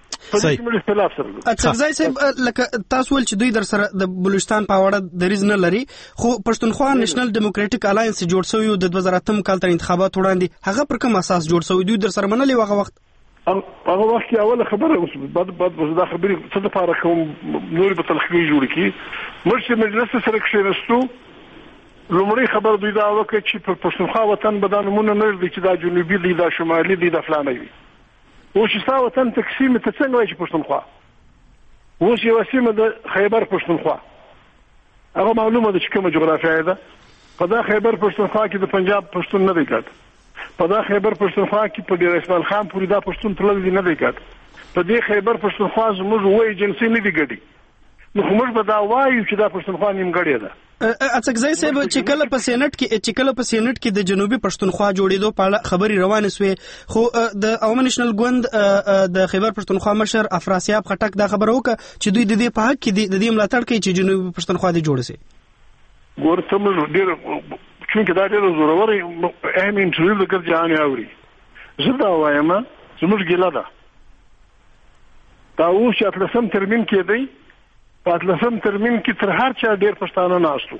اڅکزی صاحب لکه تاسو ول چې دوی در سره د بلوچستان په اړه دریځ نه لري، خو پښتونخوا نېشنل ډیموکراټیک الاینس جوړ شوی د دوه زره اتم کال تر انتخابات وړاندې، هغه پر کوم اساس جوړ شوی؟ دوی در سره منلي هغه وخت هغه وخت کې اوله خبره اوس بعد بعد دا خبرې څه د پاره کوم نور په تلخیص جوړ کی. موږ چې مجلس سره کښېنستو لومړی خبر دوی دا وکړه چې په پښتونخوا وطن به دا نمونه نه دی چې دا جنوبي دی، دا شمالي دی، دا فلانه وي. اوس چې ستا وطن تقسیم ته څنګه وایي چې پښتونخوا اوس یوه سیمه د خیبر پښتونخوا هغه معلومه ده چې کومه جغرافیه ده. په دا خیبر پښتونخوا کې د پنجاب پښتون نه دی ګډ، په دا خیبر پښتونخوا کې په ډیر اسماعیل خان پورې دا پښتون تللی نه دی ګډ، په دې خیبر پښتونخوا زموږ وایي جنسي نه دی ګډي. نو خو موږ به دا وایو چې دا پښتونخوا نیم ګډې ده. اڅکزی صاحب چې کله په سینټ کې چې کله په سینټ کې د جنوبي پښتونخوا جوړېدو په اړه خبرې روانې سوې، خو د عوامي نېشنل ګوند د خیبر پښتونخوا مشر افراسیاب خټک دا خبره وکړه چې دوی د دې په حق کې د دې ملاتړ کوي چې جنوبي پښتونخوا دې جوړ شي. ګورته موږ ډېر چونکه دا ډېر زورور اهم انټرویو د ګرځانې اوري. زه دا وایم زموږ ګیله ده دا اوس چې اتلسم ترمیم کې دی، په اتلسم ترمیم کې تر هر چا ډېر پښتانه ناستو،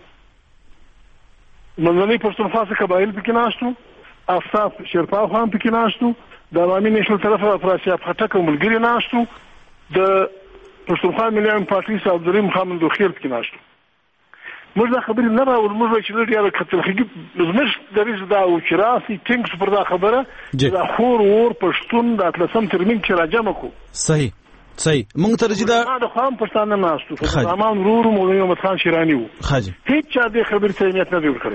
منځنۍ پښتونخوا څخه قبایل پکې ناستو، افصاف شیرپا هم پکې ناستو، د عوامي نېشنل طرفه افراسیاب خټک او ملګري ناستو، د پښتونخوا ملي پارټي صاحب عبدالرحیم خامندو خیل پکې ناستو. موږ دا خبرې نه راوړو، موږ وایو چې لږ یاره کتلخګي زموږ دریځ دا و چې راسي ټینګ پر دا خبره دا خور ور پښتون د اتلسم ترمیم کې راجمع کړو. صحیح صحیح موږ ته رجدا دا خام پښتانه ناستو، زمان رور مولوي محمد خان شیرانی وو، خاجي هیڅ چا دې خبرې ته اهمیت نه دی ورکړی.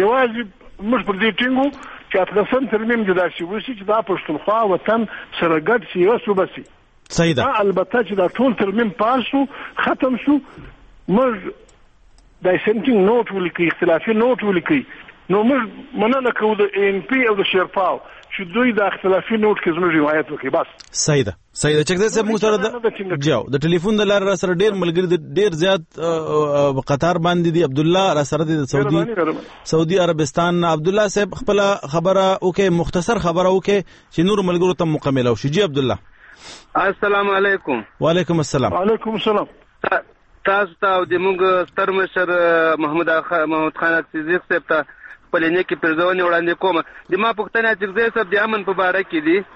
یوازې موږ پر دې ټینګو چې اتلسم ترمیم د داسې وشي چې دا پښتونخوا وطن سره ګډ شي یو صوبه شي. صحیح ده. البته چې دا ټول ترمیم پاس شو ختم شو، موږ دا سنټینګ نوٹ ولیکي، اختلافي نوٹ ولیکي، نو موږ مننه کوو د ان پی او د شیرپاو چې دوی د اختلافي نوٹ کې زموږ روایت وکړي. بس صحیح ده صحیح ده. چکه زه موږ سره د جاو د ټلیفون د لار سره ډیر ملګری ډیر زیات قطار باندې دي. عبد الله را سره د سعودي سعودي عربستان. عبد الله صاحب خپل خبره اوکي مختصر خبره اوکي چې نور ملګرو ته مکمل او شي. جی عبد الله السلام علیکم. وعلیکم السلام. وعلیکم السلام. تاسو ته د موږ ستر مشر محمود محمود خان صدیق صاحب ته خپل نیکې پرځونې وړاندې کوم. د ما پوښتنه چې صاحب د امن په باره کې دي،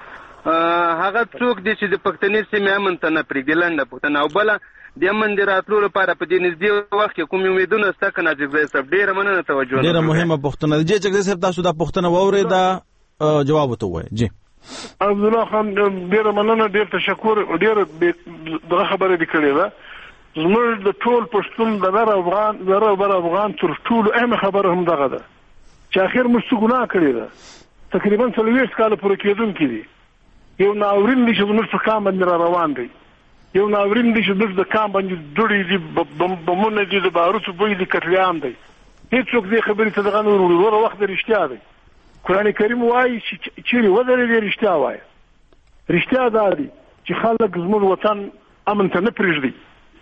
هغه څوک دي چې د پښتنې سیمې امن ته نه پرېږدي؟ لنډه پوښتنه. او بله د امن د راتلو لپاره په دې نږدې وخت کې کوم امیدونه شته که نه چې صاحب؟ ډېره مننه توجه. ډېره مهمه پوښتنه ده. جی چکزی صاحب تاسو دا پوښتنه واورېده، جواب ورته ووایئ. جی عبدالله خان ډېره مننه، ډېر تشکر، ډېره دغه خبره دې کړې ده. زموږ د ټول پښتون د بر افغان د بر افغان تر ټولو اهمه خبره هم دغه ده چې اخر موږ څه ګناه کړې ده. تقریبا څلوېښت کاله پوره کېدونکي دي. یو ناورین دی چې زموږ په کام باندې را روان دی، یو ناورین دی چې زموږ د کام باندې دوړې دي، بمونه دي، د باروتو بوی دي، قتلیعام دی. هېڅوک دې خبرې ته دغه نه وروړي. وروره وخت د رښتیا دی. قرآن کریم وایي چې چیرې ودرېدې رښتیا وایه. رښتیا دا دی چې خلک زموږ وطن امن ته نه پرېږدي.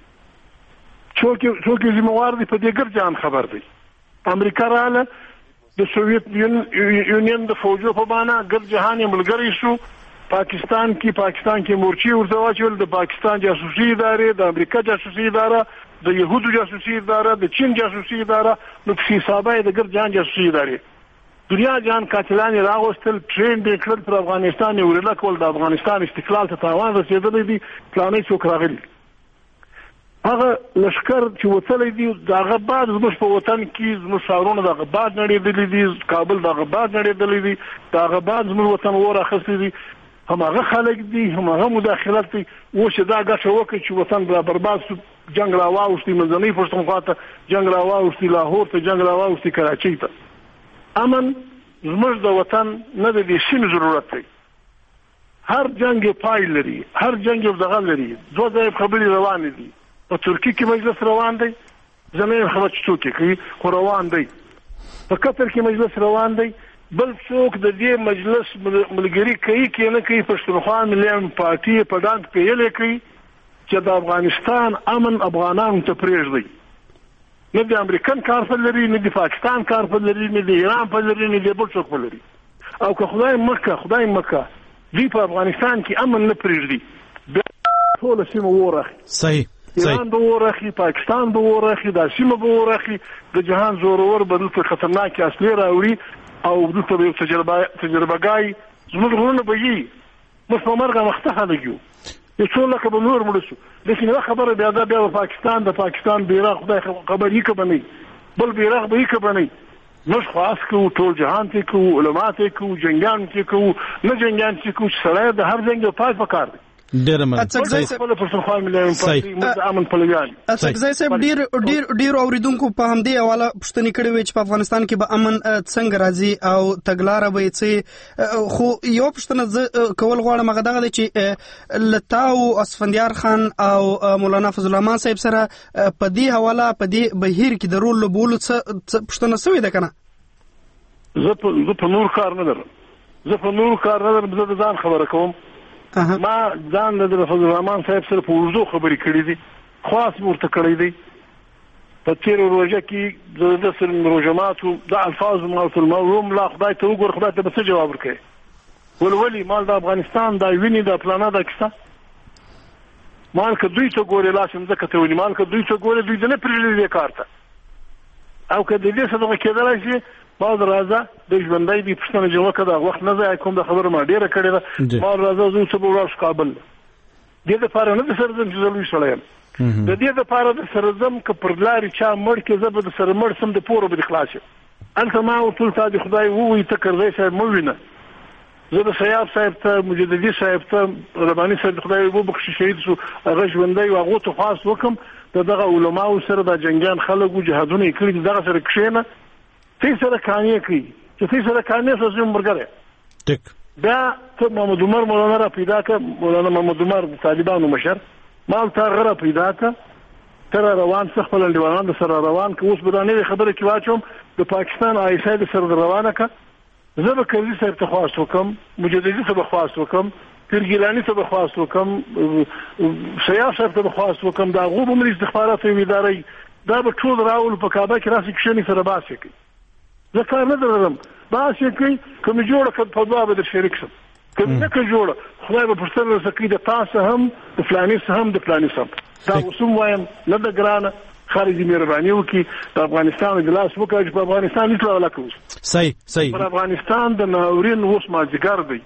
څوک څوک ذمہوار دی په دې ګرځان خبر دی. امریکا رااله د سوویت یونین د فوجو په معنا ګرد جهان یې ملګری شو. پاکستان کې پاکستان کې مورچې ورته واچول، د پاکستان جاسوسي ادارې، د امریکا جاسوسي اداره، د یهودو جاسوسي اداره، د چین جاسوسي اداره، نو په حسابه د ګرد جهان جاسوسي ادارې دنیا جهان قاتلان راغوستل، ټرین دې کړل پر افغانستان یې ورله کول، د افغانستان استقلال ته تاوان رسېدلی دی، پلانې څوک راغلي. هغه لشکر چې وتلی دی د هغه بعد زموږ په وطن کې زموږ ښارونه د هغه بعد نړېدلي دي، کابل د هغه بعد نړېدلی دی، د هغه بعد زموږ وطن اور اخیستی دی. هماغه خلک دي، هماغه مداخلت دي. اوس چې دا ګټه وکړي چې وطن را برباد شو، جنګ را واوښتي منځنۍ پښتونخوا ته، جنګ را واوښتي لاهور ته، جنګ را واوښتي کراچۍ ته. امن زموږ د وطن نه د دې سیمې ضرورت دی. هر جنګ یو پای لري، هر جنګ یو دغه لري. دوه ځایه خبرې روانې دي. په ترکیه کې مجلس روان دی، زمین خبر چې څوک کوي خو روان دی. په قطر کې مجلس روان دی. بل څوک د دې مجلس ملګری کوي کې نه کوي. پښتونخوا ملي پارټي په ډانګ پیلې کوي چې د افغانستان امن افغانانو ته پرېږدي. نه د امریکن کار په لري، نه د پاکستان کار په لري، نه د ایران په لري، نه د بل څوک په لري. او که خدای مکه خدای مکه دوی په افغانستان کې امن نه پرېږدي، بیا ټوله سیمه وورخي. صحیح. ایران به ورخي، پاکستان به ورخي، دا سیمه به ورخي. د جهان زورور به دلته خطرناکې اصلي راوړي او دلته به یو تجربه تجربهګای زموږ غرونه به وي. موږ په مرګه مخته خلک یو، یو څو لکه به نور مړه شو. لیکن یوه خبره بیا دا بیا د پاکستان د پاکستان بیرغ خدای خبر یې که به نه بل بیرغ به یې که به نه. موږ خو اس کوو، ټول جهان ته کوو، علما ته کوو، جنګیان ته کوو، نه جنګیان ته کوو چې سړی د هر جنګ یو پای پکار دی. ډېر مننه. اڅکزی صاحب ډېر ډېر ډېر اوریدونکو په همدې حواله پوښتنې کړې وې چې په افغانستان کې به امن څنګه راځي او تګلاره به یې څه. خو یو پوښتنه زه کول غواړم، هغه دغه دی چې له تا او اسفندیار خان او مولانا فضل الرحمن صاحب سره په دې حواله په دې بهیر کې د رول لوبولو څه پوښتنه سوې ده که نه؟ زه په نور کار نه لرم، زه په نور کار نه لرم، زه د ځان خبره کوم. ما ځان د فضل الرحمن صاحب سره په اردو خبرې کړې دي، خاص ورته کړی دی. په تېره روژه کې د ده سره روژماتو د الفاظو مالت الموم لا خدای ته وګوره، خدای ته به څه جواب ورکوي؟ ول ولې مال د افغانستان دا ویني دا پلانه دا کیسه مال که دوی ته ګورې لاس مځکه ته وني، مال که دوی ته ګورې دوی د نه پرېږدي دې کار ته. او که د دې څه دغه کېدلی شي باز راځه د ژوندی دي پوښتنه جوړه کړه. د وخت نه ځای کوم د خبره ما ډېره کړې ده. ما راځه زه څه به ولاړ شو کابل. دې دپاره نه د سره ځم چې زه لوی سړی یم، د دې دپاره د سره ځم که پر لارې چا مړ کړي زه به د سره مړ سم د پوره به دې خلاص یم. هلته ما ورته تا د خدای ووایي ته کرزی صاحب مه وینه. زه د سیاب صاحب ته مجددي صاحب ته رباني صاحب خدای وبخښي شهید شو، هغه ژوندی و، هغو ته خواست وکړم د دغه علماو سره دا جنګیان خلک و جهادونه یې کړي دي، دغه سره کښېنه تی سره کانې کوي چې تی سره کانې سره زم مرګره. بیا ته محمد عمر مولانا را پیدا کړه، مولانا محمد عمر د طالبانو مشر، ما ته هغه را پیدا کړه، ته را روان څه خپل انډیوالان د سره روان که اوس به دا نوې خبره کې واچوم د پاکستان آی اس آی د سره روانه که. زه به کرزي صاحب ته خواست وکړم، مجددي ته به خواست وکړم، پیر ته به خواست وکړم، سیاف صاحب ته به خواست وکړم، د هغو به ملي استخباراتو یوې ادارې دا به ټول راولو په کعبه کې راسې کښېني سره بحث یې کوي. زه کار نه درلم، بحث یې کوي، که مې جوړه کړه په دعا به در شریک شم، که مې نه کړه جوړه خدای به پوښتنه درڅه کوي د تا څه هم د فلاني څه هم د فلاني څه هم. دا اوس هم وایم نه ده ګرانه، خارجي مهرباني وکړي د افغانستان اجلاس وکړه چې په افغانستان هېڅ ډول کوي. صحیح صحیح. پر افغانستان د ناورین اوس مازدیګر دی،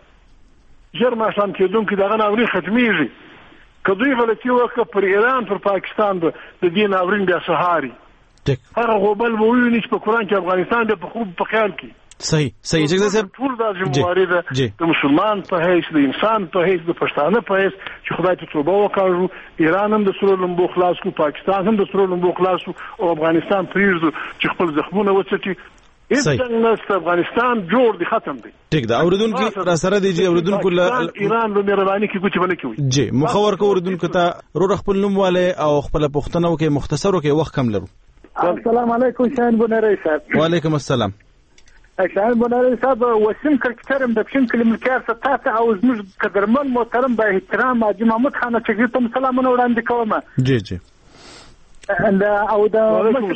ژر ماښام کېدونکي دغه ناورین ختمېږي. که دوی غلطي وکړه پر ایران پر پاکستان به د دې ناورین بیا سهاري هغه غوبل به وویني چې په قرآن کې افغانستان بیا په خوب په خیال کې. صحیح صحیح. ټول دا ذمهواري ده د مسلمان په حیث، د انسان په حیث، د پښتانه په حیث چې خدای ته توبه وکړو، ایران هم د سرو لمبو خلاص کړو، پاکستان هم د سرو لمبو خلاص کړو او افغانستان پرېږدو چې خپل زخمونه وڅټي. هیڅ څنګه نشته، افغانستان جوړ دی، ختم دی. ټیک ده. اوریدونکو را سره دی جی اوریدونکو ایران له مهرباني کې کوچ بنه کوي جی مخور کو اوریدونکو ته رور خپل نوم والے او خپل پښتنه وکي مختصر وکي وخت کم لرو. السلام علیکم شاهین بنری صاحب. وعلیکم السلام. شاهین بنری صاحب وسیم کرکټرم د پښین کلم کار ته ته او زموږ قدرمن محترم با احترام حاجی محمود خان چې ته سلامونه وړاندې کوم. جی جی. او د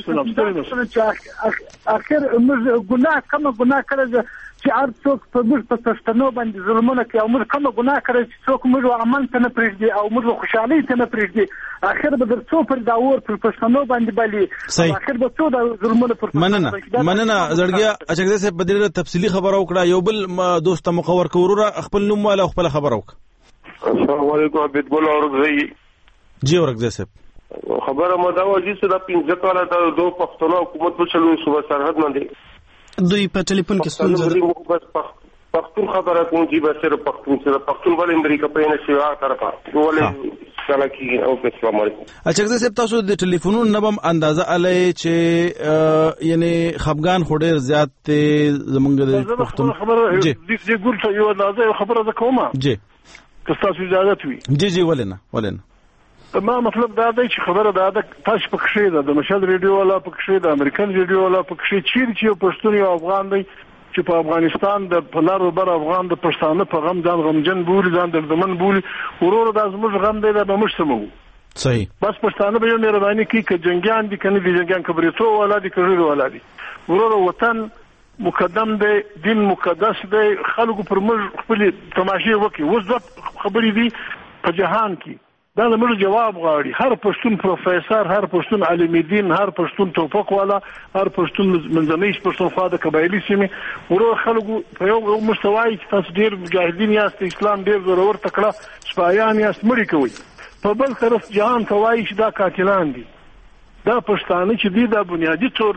اخر موږ ګناه کوم ګناه کړی چې هر څوک په موږ په پښتنو باندې ظلمونه کوي او موږ کوم ګناه کړی چې څوک موږ امن ته نه پرېږدي او موږ خوشحالۍ ته نه پرېږدي اخر به در څو پر دا اور پر پښتنو باندې بلی اخر به څو د ظلمونه پر مننه مننه زړګیا اچګدې صاحب بدیره تفصیلی خبر او کړه یو بل دوست مقور کوروره خپل نوم والا خپل خبر او السلام علیکم عبد ګل اورغزی جی اورغزی صاحب خبره مو دا و چې دا پنځه کاله د دوه پښتنو حکومت په چلو صوبه سرحد باندې دوی په ټلیفون کې ستونزه ده پښتون خبره کوم چې به سره پښتون سره پښتون ولې امریکا په نه شي هغه طرفه ولې سلام او السلام علیکم اچګه صاحب تاسو د ټلیفونونو نبم اندازه علي چې یعنی خفغان خوري زیات زمونږ د پښتون خبره دې ګورته یو اندازه خبره ده کومه جی که تاسو اجازه وي جی جی ولنه ولنه ما مطلب دا دی چې خبره دا ده تاسو پکښې ده د مشهد ریډیو والا پکښې د امریکن ریډیو والا پکښې چیر چې پښتون یو افغان دی چې په افغانستان د پلار وبر افغان د پښتانه په غم ځان غمجن بولی ځان د زمن بولی ورور د ازموږ غم دی د مش سمو صحیح بس پښتانه به مهرباني کوي ک جنگیان دي کنه دي جنگیان کبريتو ولا دي کړي ولا دي ورور وطن مقدم دی دین مقدس دی خلکو پر موږ خپل تماشې وکي وځ خبرې دي په جهان کې دا موږ جواب غواړي هر پښتون پروفیسور هر پښتون عالم دین هر پښتون توفق والا هر پښتون منځنۍ پښتونخوا د قبایلی سیمې ورو خلکو په یو مستوای چې تاسو ډیر مجاهدین یاست اسلام ډیر ضرور تکړه سپایان یاست مړی کوي په بل طرف جهان ته وایي چې دا قاتلان دي دا پښتانه چې دي دا بنیادی تور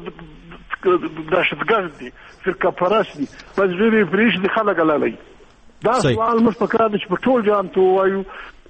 دهشتګرد دي فرقه پرست دي بس ویری فریش دي خلک لاله دا سوال مش پکړه چې په ټول جهان ته وایو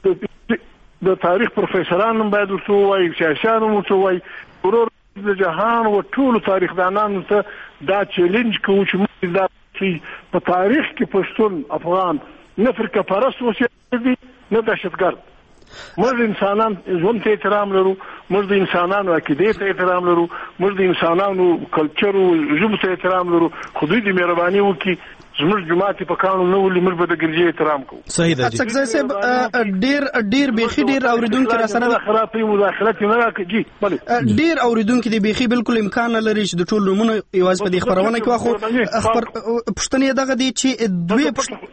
د تاریخ پروفیسورانو باید ورته وایي سیاسيانو ورته وایي ورور د جهان او ټول تاریخ دانانو ته دا چیلنج کوي چې موږ دا په تاریخ کې پښتون افغان نه فرقه پرست اوسېدي نه دهشتګرد موږ انسانان ژوند ته احترام لرو موږ د انسانانو عقیدې ته احترام لرو موږ د انسانانو کلچر او ژبه ته احترام لرو خو دوی د مهرباني وکي زموږ جماعت په قانون نو ولې موږ به د ګرځي احترام کوو صحیح ده اڅک صاحب ډیر ډیر بيخي ډیر اوریدونکو را سره خرابې مداخلت نه راکړي بله ډیر اوریدونکو دی بيخي بالکل امکان لري چې د ټول نمونه یواز په دې خبرونه کې واخو خبر پښتنې دغه دی چې دوی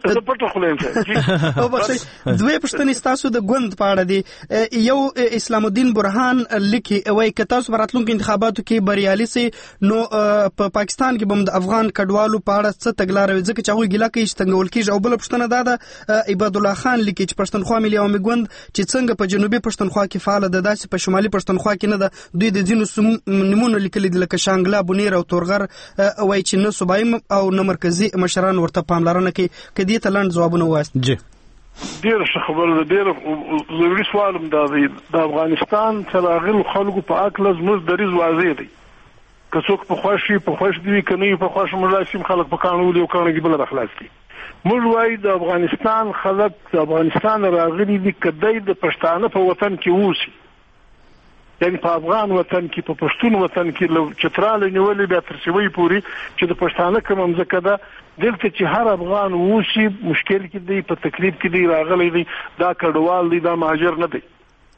او بخښي دوی پښتنې تاسو د ګوند پاړه دی یو اسلام الدین برهان لیکي وای ک تاسو براتلونکو انتخاباتو کې بریالي سي نو په پاکستان کې بم د افغان کډوالو پاړه څه تګلارې ځکه چې هغه ګیلا کوي چې څنګه ولکېږي او بل پښتنه دا ده عباد الله خان لیکي چې پښتونخوا ملي عوامي ګوند چې څنګه په جنوبي پښتونخوا کې فعال ده داسې په شمالي پښتونخوا کې نه ده دوی د ځینو نمونه لیکلي لکه شانګلا بونیر او تورغر وای چې نه صوبایي او نه مرکزی مشران ورته پاملرنه کوي کدي ته لاند جوابونه وایي جی ډیر خبره ډیر ضروري سوال دا دی د افغانستان تراغل خلکو په اکل زموږ دریز واضح دی که څوک په خوښي په خوښ دی کني په خوښ ملاسم خلک په قانون دی او قانون کې بل اخلاص دي موږ وایي د افغانستان خلک د افغانستان راغلي دي کدی د پښتانه په وطن کې اوسي یعنی په افغان وطن کې په پښتون وطن کې لو چترال نیولې بیا تر شوی پوری چې د پښتانه کوم ځکه دا دلته چې هر افغان اوسي مشکل کې دی په تکلیف کې دی راغلي دی دا کډوال دی دا مهاجر نه دی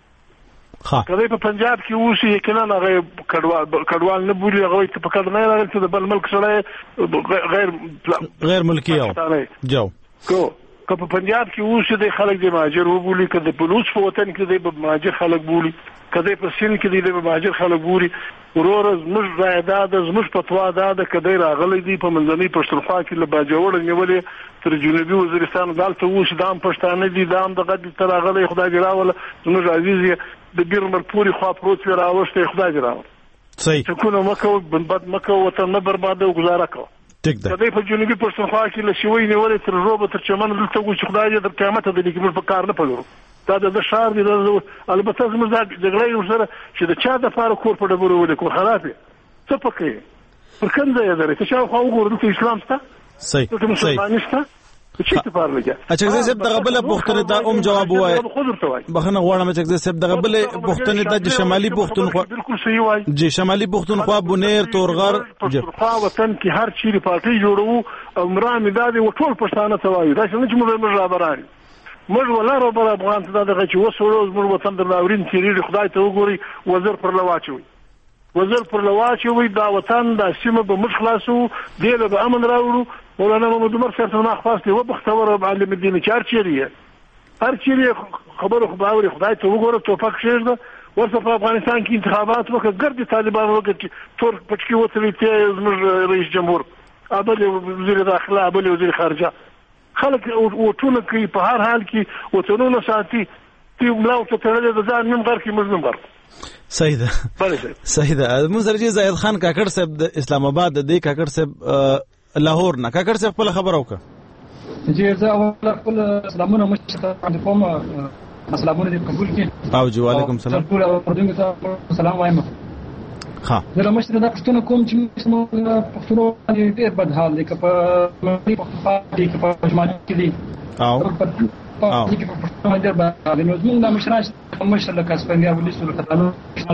کله په پنجاب کې اوسې کله نه کډوال کډوال نه بولي هغه ته په کډ نه راغلی چې د بل ملک سره غیر غیر ملکی او جو کو که په پنجاب کې اوسې د خلک د مهاجر وبولي که د بلوچ په وطن کې د مهاجر خلک بولي کله په سین کې د مهاجر خلک بولي ورور زموږ زیاده د زموږ پتوا ده د کدی راغلی دی په منځنۍ پښتونخوا کې له باجوړ نیولې تر جنوبي وزیرستان دالته اوس دام پښتانه دي دام د غد تر راغلی خدای دې راول زموږ عزیز د بیرمر پوری خوا پروت وی راوسته خدای دې راول صحیح څنګه مکه بنبد مکه وطن نه برباد او گزاره کو ټیک ده کدی په جنوبي پښتونخوا کې له شوی نیولې تر روبه تر چمن دلته و چې خدای دې د قیامت د لیکل په کار نه پلورو دا د شهر دی البته زموږ د جګړې سره چې د چا د فار کور په ډبرو ولې کو خرابې څه پکې پر کوم ځای درې چې خو وګورئ چې اسلام ستا صحیح صحیح چې ته پاره لګا اچھا زه دغه بل پوښتنه ته اوم جواب وای بخنه غواړم چې زه دغه بل پوښتنه ته چې شمالي پښتونخوا بالکل صحیح وای جی شمالي پښتونخوا بونیر تورغر پښتونخوا وطن کې هر چیرې پارټي جوړو او مرام دادي او ټول پښتانه توایي دا څنګه چې موږ موږ رابراري موږ ولاره بل افغان ته دغه چې وسوړو موږ وطن د ناورین تیری خدای ته وګوري وزیر پر لواچوي وزیر پر لواچوي دا وطن د سیمه به مش خلاصو دیله به امن راوړو مولانا محمد عمر صاحب څنګه خاص دی و بختور معلم الدین چارچری هر چیرې خبره خو باوري خدای ته وګوره توفق شېږده ورته په افغانستان کې انتخابات وکړه ګرد طالبان وکړي تور پټکی وتلی ته زموږ رئیس جمهور ابل وزیر داخله ابل وزیر خارجه خلک وټونه کوي په هر حال کې وطنونه ساتي تی ملاو ته تړلې د ځان نیم غر کې مزنم غر صحیح ده صحیح ده موږ سره چې زاهد خان کاکړ صاحب د اسلام آباد د دې کاکړ صاحب لاهور نه کاکړ صاحب خپل خبر وکړه چې زه اول خپل سلامونه مشته باندې کوم سلامونه دې قبول کړئ او جو علیکم السلام ټول اردن ته سلام وایم ها زه مشته دا پښتون کوم چې موږ پښتون دې بد حال دي که په پښتون دې که په جماعت کې دي او او چې په پښتون باندې باندې نو زموږ د مشران مشر لکه سپنګیا ولې سره کتلو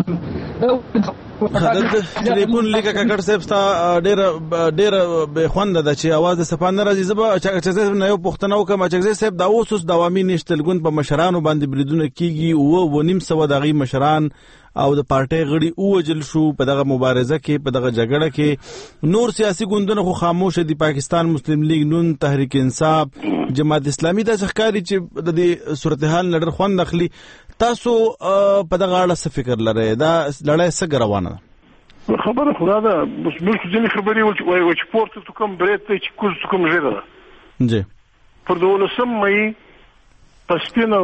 ټلیفون لیکه کاکړ صاحب ستا ډېر ډېر به خوند ده چې आवाज د سپانه راځي زبا چې نه یو پښتنو کوم چې صاحب دا اوس د عوامي نشتلګون په مشرانو باندې بریدونه کیږي او و نیم سو دغه مشران او د پارټي غړي او وجل شو په دغه مبارزه کې په دغه جګړه کې نور سیاسي ګوندونه خو خاموش دي پاکستان مسلم لیگ نون تحریک انصاف جماعت اسلامي د ځخکاري چې د دې صورتحال نړر خوند اخلي تاسو په دغه اړه څه فکر لرئ دا لړۍ څه روانه ده خبره خدا ده بس موږ ځینې خبرې وایي چې پورته تو کوم برېت ته چې کوز تو کوم ژغه ده جی پر دولسم مې پسپینه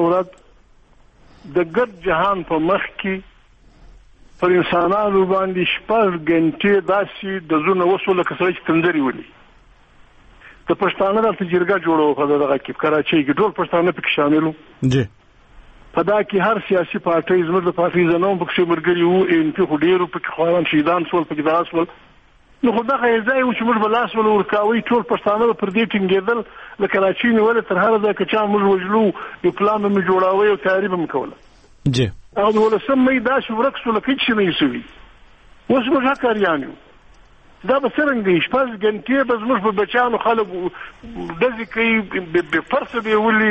ورځ د ګډ جهان په مخ کې پر انسانانو باندې شپږ غنټې داسې د زونه وسوله کسره چې تندري ولي د پښتانه د تجربه جوړو په دغه کې کراچۍ کې ټول پښتانه پکې شاملو جی په دا کې هر سیاسي پارټي زموږ د پارټي زنوم پکې مرګري وو ان په ډیرو پکې خواران شهیدان سول پکې داس ول نو خو دا ځای و چې موږ بلاس ول ورکاوي ټول پښتانه پر دې ټینګېدل لکه راچین ول تر هغه ځکه چې موږ وجلو یو پلان مې جوړاوي او تعریف مې کوله جی او ولسم مې دا شو ورکسو لکه چې نه یسوي اوس موږ هکاریانو دا به څنګه شپږ غنټې به زموږ په بچانو خلک دځي کوي به فرصه به ولي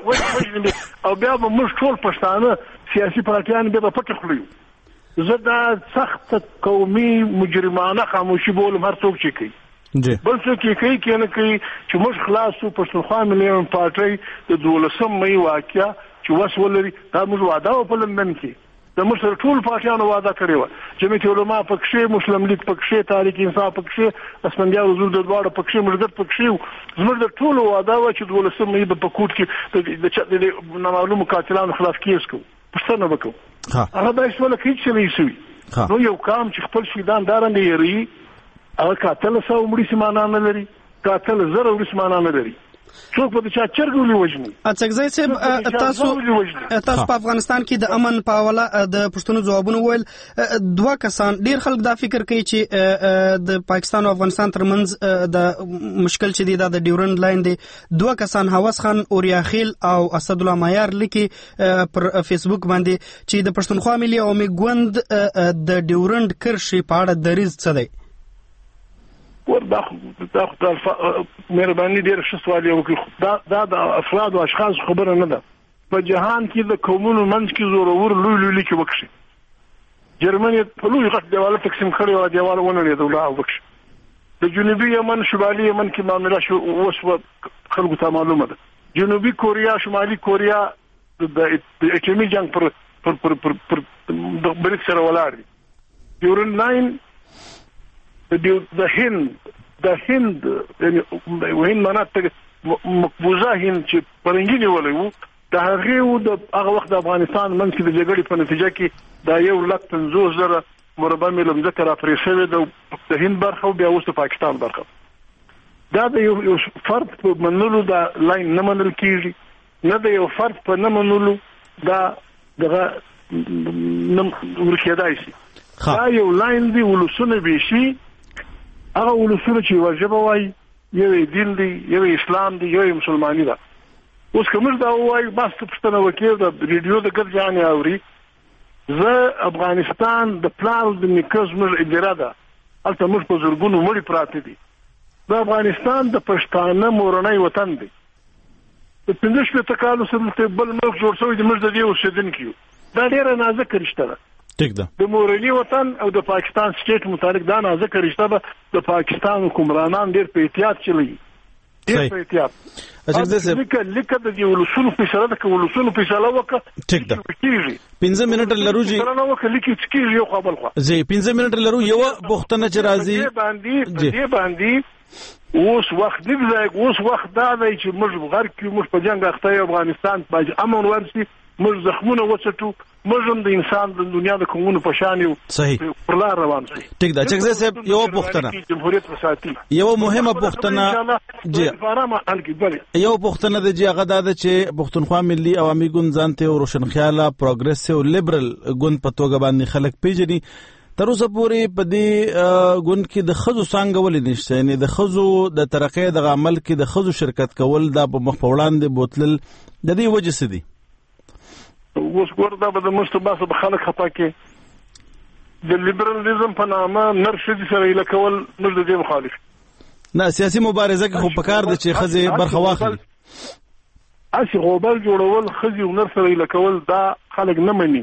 او بیا به موږ ټول پښتانه سیاسي پارټیان به په پټ خلو زه دا سخت قومي مجرمانه خاموشي بولم هر څوک چې کوي بل څوک کې کوي کې نه کوي چې موږ خلاصو پښتونخوا مليون پارټي د دولسم مې واقعیا چې وس ولري دا موږ وعده په لندن کې د مشر ټول پارټیانو وعده کړې و جمعیت علما پکښې مسلم لیگ پکښې تحریک انصاف پکښې اسمنګیا حضور د دواړو پکښې مرګ پکښې زموږ د ټول وعده و چې دولسم مې په کوټ کې د نامعلوم قاتلانو خلاف کیس کو پښتنه وکړو هغه د اسوله کې چې نه شي نو یو کام چې خپل شیدان دارنګ یې هغه قاتل سو مړي سیمانه نه لري قاتل زره مړي سیمانه نه لري څوک په چا چرګولي وژني اڅګزای صاحب تاسو تاسو په افغانستان کې د امن په حواله د پښتون ځوابونه ویل دوه کسان ډیر خلک دا فکر کوي چې د پاکستان او افغانستان ترمنځ د مشکل چې دی د ډیورند لاین دی دوه کسان حواس خان اوریا خیل او اسد الله معیار لیکي پر فیسبوک باندې چې د پښتونخوا ملي عوامي ګوند د ډیورند کرښې په اړه دریځ څه دی وردا دا مهرباني ډیر ښه سوال یو کې دا دا د افراد او اشخاص خبره نه ده په جهان کې د قومونو منځ کې زورور لوی لوی لیکي وکړي جرمني په لوی غټ دیواله تقسیم کړي او دیواله ونه لري دا وکړي د جنوبي یمن شمالي یمن کې معاملې شو اوس خلکو ته معلومه ده جنوبي کوریا شمالي کوریا د اټومي جنگ پر پر پر پر پر د بریک سره ولاړ دي ډیورند لاین د هند د هند یعنی وین مناطق مقبوضه هند چې پرنګي ولې وو د هغه د هغه وخت د افغانستان منځ کې د جګړې په نتیجه کې دا یو لک پنځوس زره مربع میل ځکه را پرې شوی د هند برخه او بیا اوس د پاکستان برخه دا د یو فرد په منلو دا لاین نه منل کیږي نه د یو فرد په نه منلو دا دغه ورکیدای شي دا یو لاین دی ولسونه به شي هغه ولسونه چې واجب وای یو دین دی یو اسلام دی یو مسلمانی ده اوس کوم دا وای بس پښتنه وکړه د ریډیو د ګرځانې اوري زه افغانستان د پلان د نیکز مر اجراده البته موږ په زورګونو مړي پراته دي د افغانستان د پښتانه مورنۍ وطن دی د پنځه شپېته کالو سره بل ملک جوړ شوی د موږ د دې اوسېدونکي یو. دا ډېره نازکه رشته ده. ټیک ده. د مورني وطن او د پاکستان سټیټ متعلق دا نازکه رشته ده. د پاکستان حکمرانان ډېر په احتیاط چلوي. ډېر په احتیاط. لیکه لیکه د دې ولسونو فیصله ده که ولسونو فیصله وکړه. ټیک ده. پنځه منټه لرو جی. فیصله نه وکړه لیکې څه کېږي یو خوا بل خوا. جی پنځه منټه لرو. یوه پوښتنه چې راځي دې باندې دې باندې اوس وخت نه ځای اوس وخت دا دی چې موږ غر کې موږ په جنګ اخته یو افغانستان باندې امن ورسي موږ زخمونه وڅټو موږ هم د انسان د دنیا د کومونو په شان یو صحیح پر لار روان شو. ټیک ده. چکزی صاحب یو پوښتنه جمهوریت وساتي یو مهمه پوښتنه جی یو پوښتنه د جی هغه دا چې پښتونخوا ملي عوامي ګوند ځان ته روشنخیاله پروګریسیو لیبرل ګوند په توګه باندې خلک پیژني. تر اوسه پورې په دې ګوند کې د ښځو څانګه ولې نشته، یعنې د ښځو د ترقۍ دغه عمل کې د ښځو شرکت کول دا په مخ په وړاندې بوتلل د دې وجې څه دي؟ اوس ګوره دا به د مشته باسه به خلک خفه کړي. د لیبرالېزم په نامه نر ښځې سره هیله کول موږ د دې مخالف. نه سیاسي مبارزه کې خو پکار ده چې ښځې برخه واخلي. هسې غوبل جوړول ښځې او نر سره هیله کول دا خلک نه مني.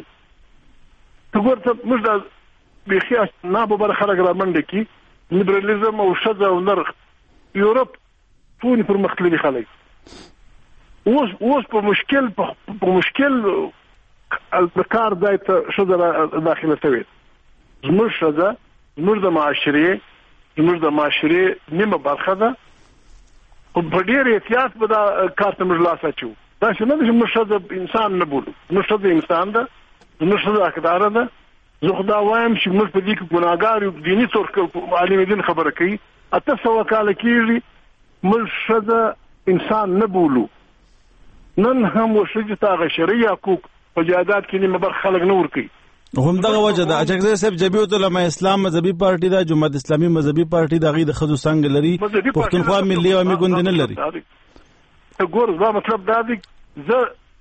ته ګوره ته موږ دا بیخي ناببره خلک را منډه کړي. لیبرالېزم او ښځه او نر یورپ ټولې پرمختللي خلک اوس اوس په مشکل په مشکل د کار ځای ته ښځه داخله شوې. زموږ ښځه زموږ د معاشرې زموږ د معاشرې نیمه برخه ده. په ډېر احتیاط به دا کار ته موږ لاس اچوو. داسې نه ده چې موږ ښځه انسان نه بولو. زموږ ښځه انسان ده. زموږ ښځه حقداره ده. زه خو دا وایم چې موږ په دې کې ګناهګار یو. دیني طور عالم دین خبره کوي اته سوه کاله کېږي موږ ښځه انسان نه بولو. نن هم وښځې ته هغه شرعي حقوق په جایداد کې نیمه برخه خلک نه ورکوي. همدغه وجه ده. اچکزی صاحب جمعیت علما اسلام مذهبي پارټي ده، جماعت اسلامي مذهبي پارټي ده، هغوی د ښځو څانګه لري، پښتونخوا ملي عوامي ګوند نه لري. ګوره زما مطلب دا دی زه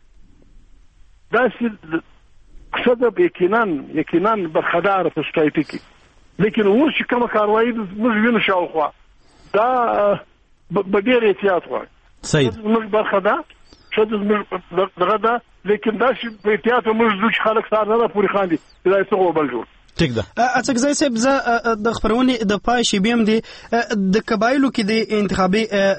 داسې ښځه یقینا یقینا برخداره په سوسایټي کې، لیکن اوس چې کومه کاروایي موږ وینو شاوخوا دا به ډېر احتیاط غواړي. صحیح موږ برخه ده ښځه زموږ دغه ده، لیکن داسې په احتیاط موږ ځو چې خلک سهار نه راپورې خاندي چې دا یې څه غوبل جوړ. ټیک ده. اڅکزی صاحب زه د خپرونې د پای شیبې هم دی د قبایلو کې د انتخابي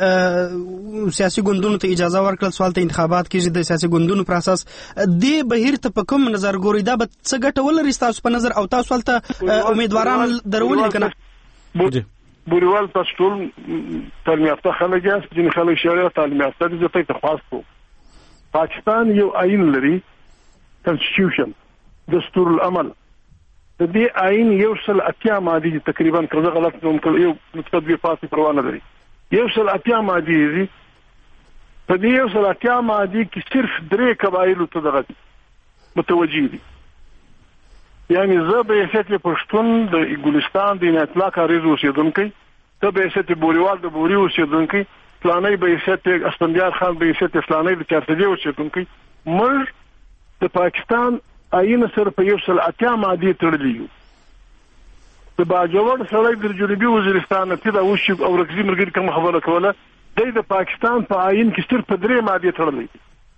سیاسي ګوندونو ته اجازه ورکړل سوال ته انتخابات کېږي د سیاسي ګوندونو پر اساس دې بهیر ته په کوم نظر ګورئ؟ دا به څه ګټه ولري ستاسو په نظر او تاسو هلته امیدواران درولي که نه؟ بوریوال تاسو ټول تعلیم یافته خلک یاست، ځینې خلک شاعر تعلیم یافته دي. زه ته اتخاص کوم پاکستان یو آئین لري کنسټیټیوشن دستور العمل. د دې آئین یو سل اتیا مادې دي تقریبا که زه غلط نه وم یو نقطه دوې پاتې پروا نه لري. یو سل اتیا مادې دي. په دې یو سل اتیا مادې کې صرف درې قبایلو ته دغه متوجه دي. یعنی زه به حیثیت پښتون د ګلستان د عنایت الله کاریز اوسېدونکی، ته به حیثیت بوریوال د بوري اوسېدونکی، فلانی به حیثیت اسفندیار خان به حیثیت فلانی د چارسدي اوسېدونکی. موږ د پاکستان آئین سره په یو سل اتیا مادې تړلي یو. د باجوړ سړی د جنوبي وزیرستان نه چې دا اوس چې اورکزي ملګري کومه خبره کوله دی د پاکستان په آئین کې صرف په درې مادې تړلی.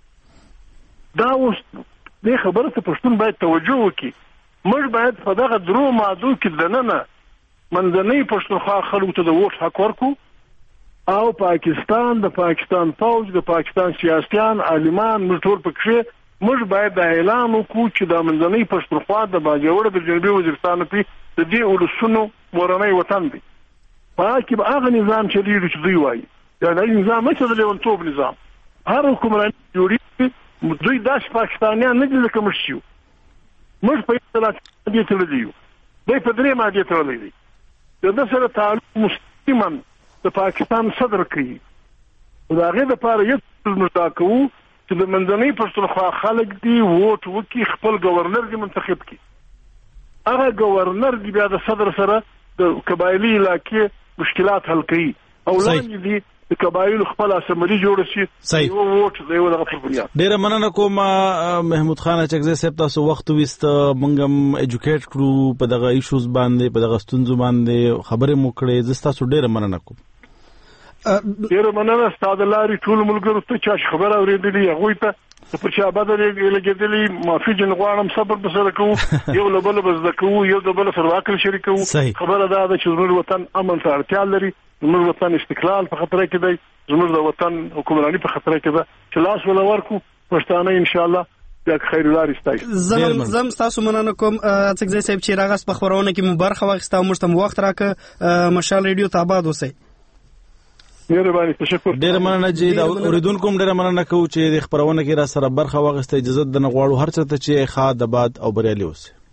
دا اوس دې خبره ته پښتون باید توجه وکړي. موږ باید په دغه درو مادو کې دننه منځنۍ پښتونخوا خلکو ته د ووټ حق ورکړو او پاکستان د پاکستان فوج د پاکستان سیاسيان عالمان موږ ټول پکې موږ باید د اعلان وکړو چې د منځنۍ پښتونخوا د باجوړ د جنوبي وزیرستان په د دې ولسونو مورنۍ وطن دی. پاکي به هغه نظام چلیږي چې دوی وایي. یعنې نظام نه چې د لیونتوب نظام هر حکومت جوړي دوی داس پاکستانیان نه دي لکه موږ شو. موږ په اصطلاح دې تړلي یو. دوی په درې مادې تړلي دي. د ده سره تعلق مستقیما د پاکستان صدر کوي. د هغې دپاره یو موږ دا کوو چې د منځنۍ پښتونخوا خلک دي ووټ وکړي، خپل ګورنر دې منتخب کړي. هغه ګورنر دې بیا د صدر سره د قبایلي علاقې مشکلات حل کوي او لاندې دي د قبایلو خپل اسمبلی جوړ شي یو ووټ د یو دغه پر بنیاد. ډېره مننه کوم محمود خان اچکزی صاحب، تاسو وخت ویست موږ هم ایجوکیټ کړو په دغه ایشوز باندې، په دغه ستونزو باندې خبرې مو کړې. زه ستاسو ډېره مننه کوم. ډیره مننه ستاسو لاري ټول ملګرو ته چې خبر اورېدلې هغه ته په چا بدل لګېدلې معافي جن غواړم صبر به سره کوو یو له بل به زده کوو یو د بل سره واکل شریکو خبره ده چې زموږ وطن امن ته اړتیا لري زموږ وطن استقلال په خطر کې دی زموږ د وطن حکومرانی په خطر کې ده چې لاس ولا ورکو پښتانه ان شاء الله د خیر لاري ستای زم زم تاسو مننه کوم څنګه صاحب چې راغس په خبرونه کې مبارخه واخسته او مرتم وخت راکه مشال ریډیو ته آباد اوسئ مهرباني تشکر ډیر مننه چې دا اوریدونکو ډیر مننه کوم چې د خبرونه کې را سره برخه واغسته اجازه د نغواړو هر څه ته چې خا د باد او بریالي اوسه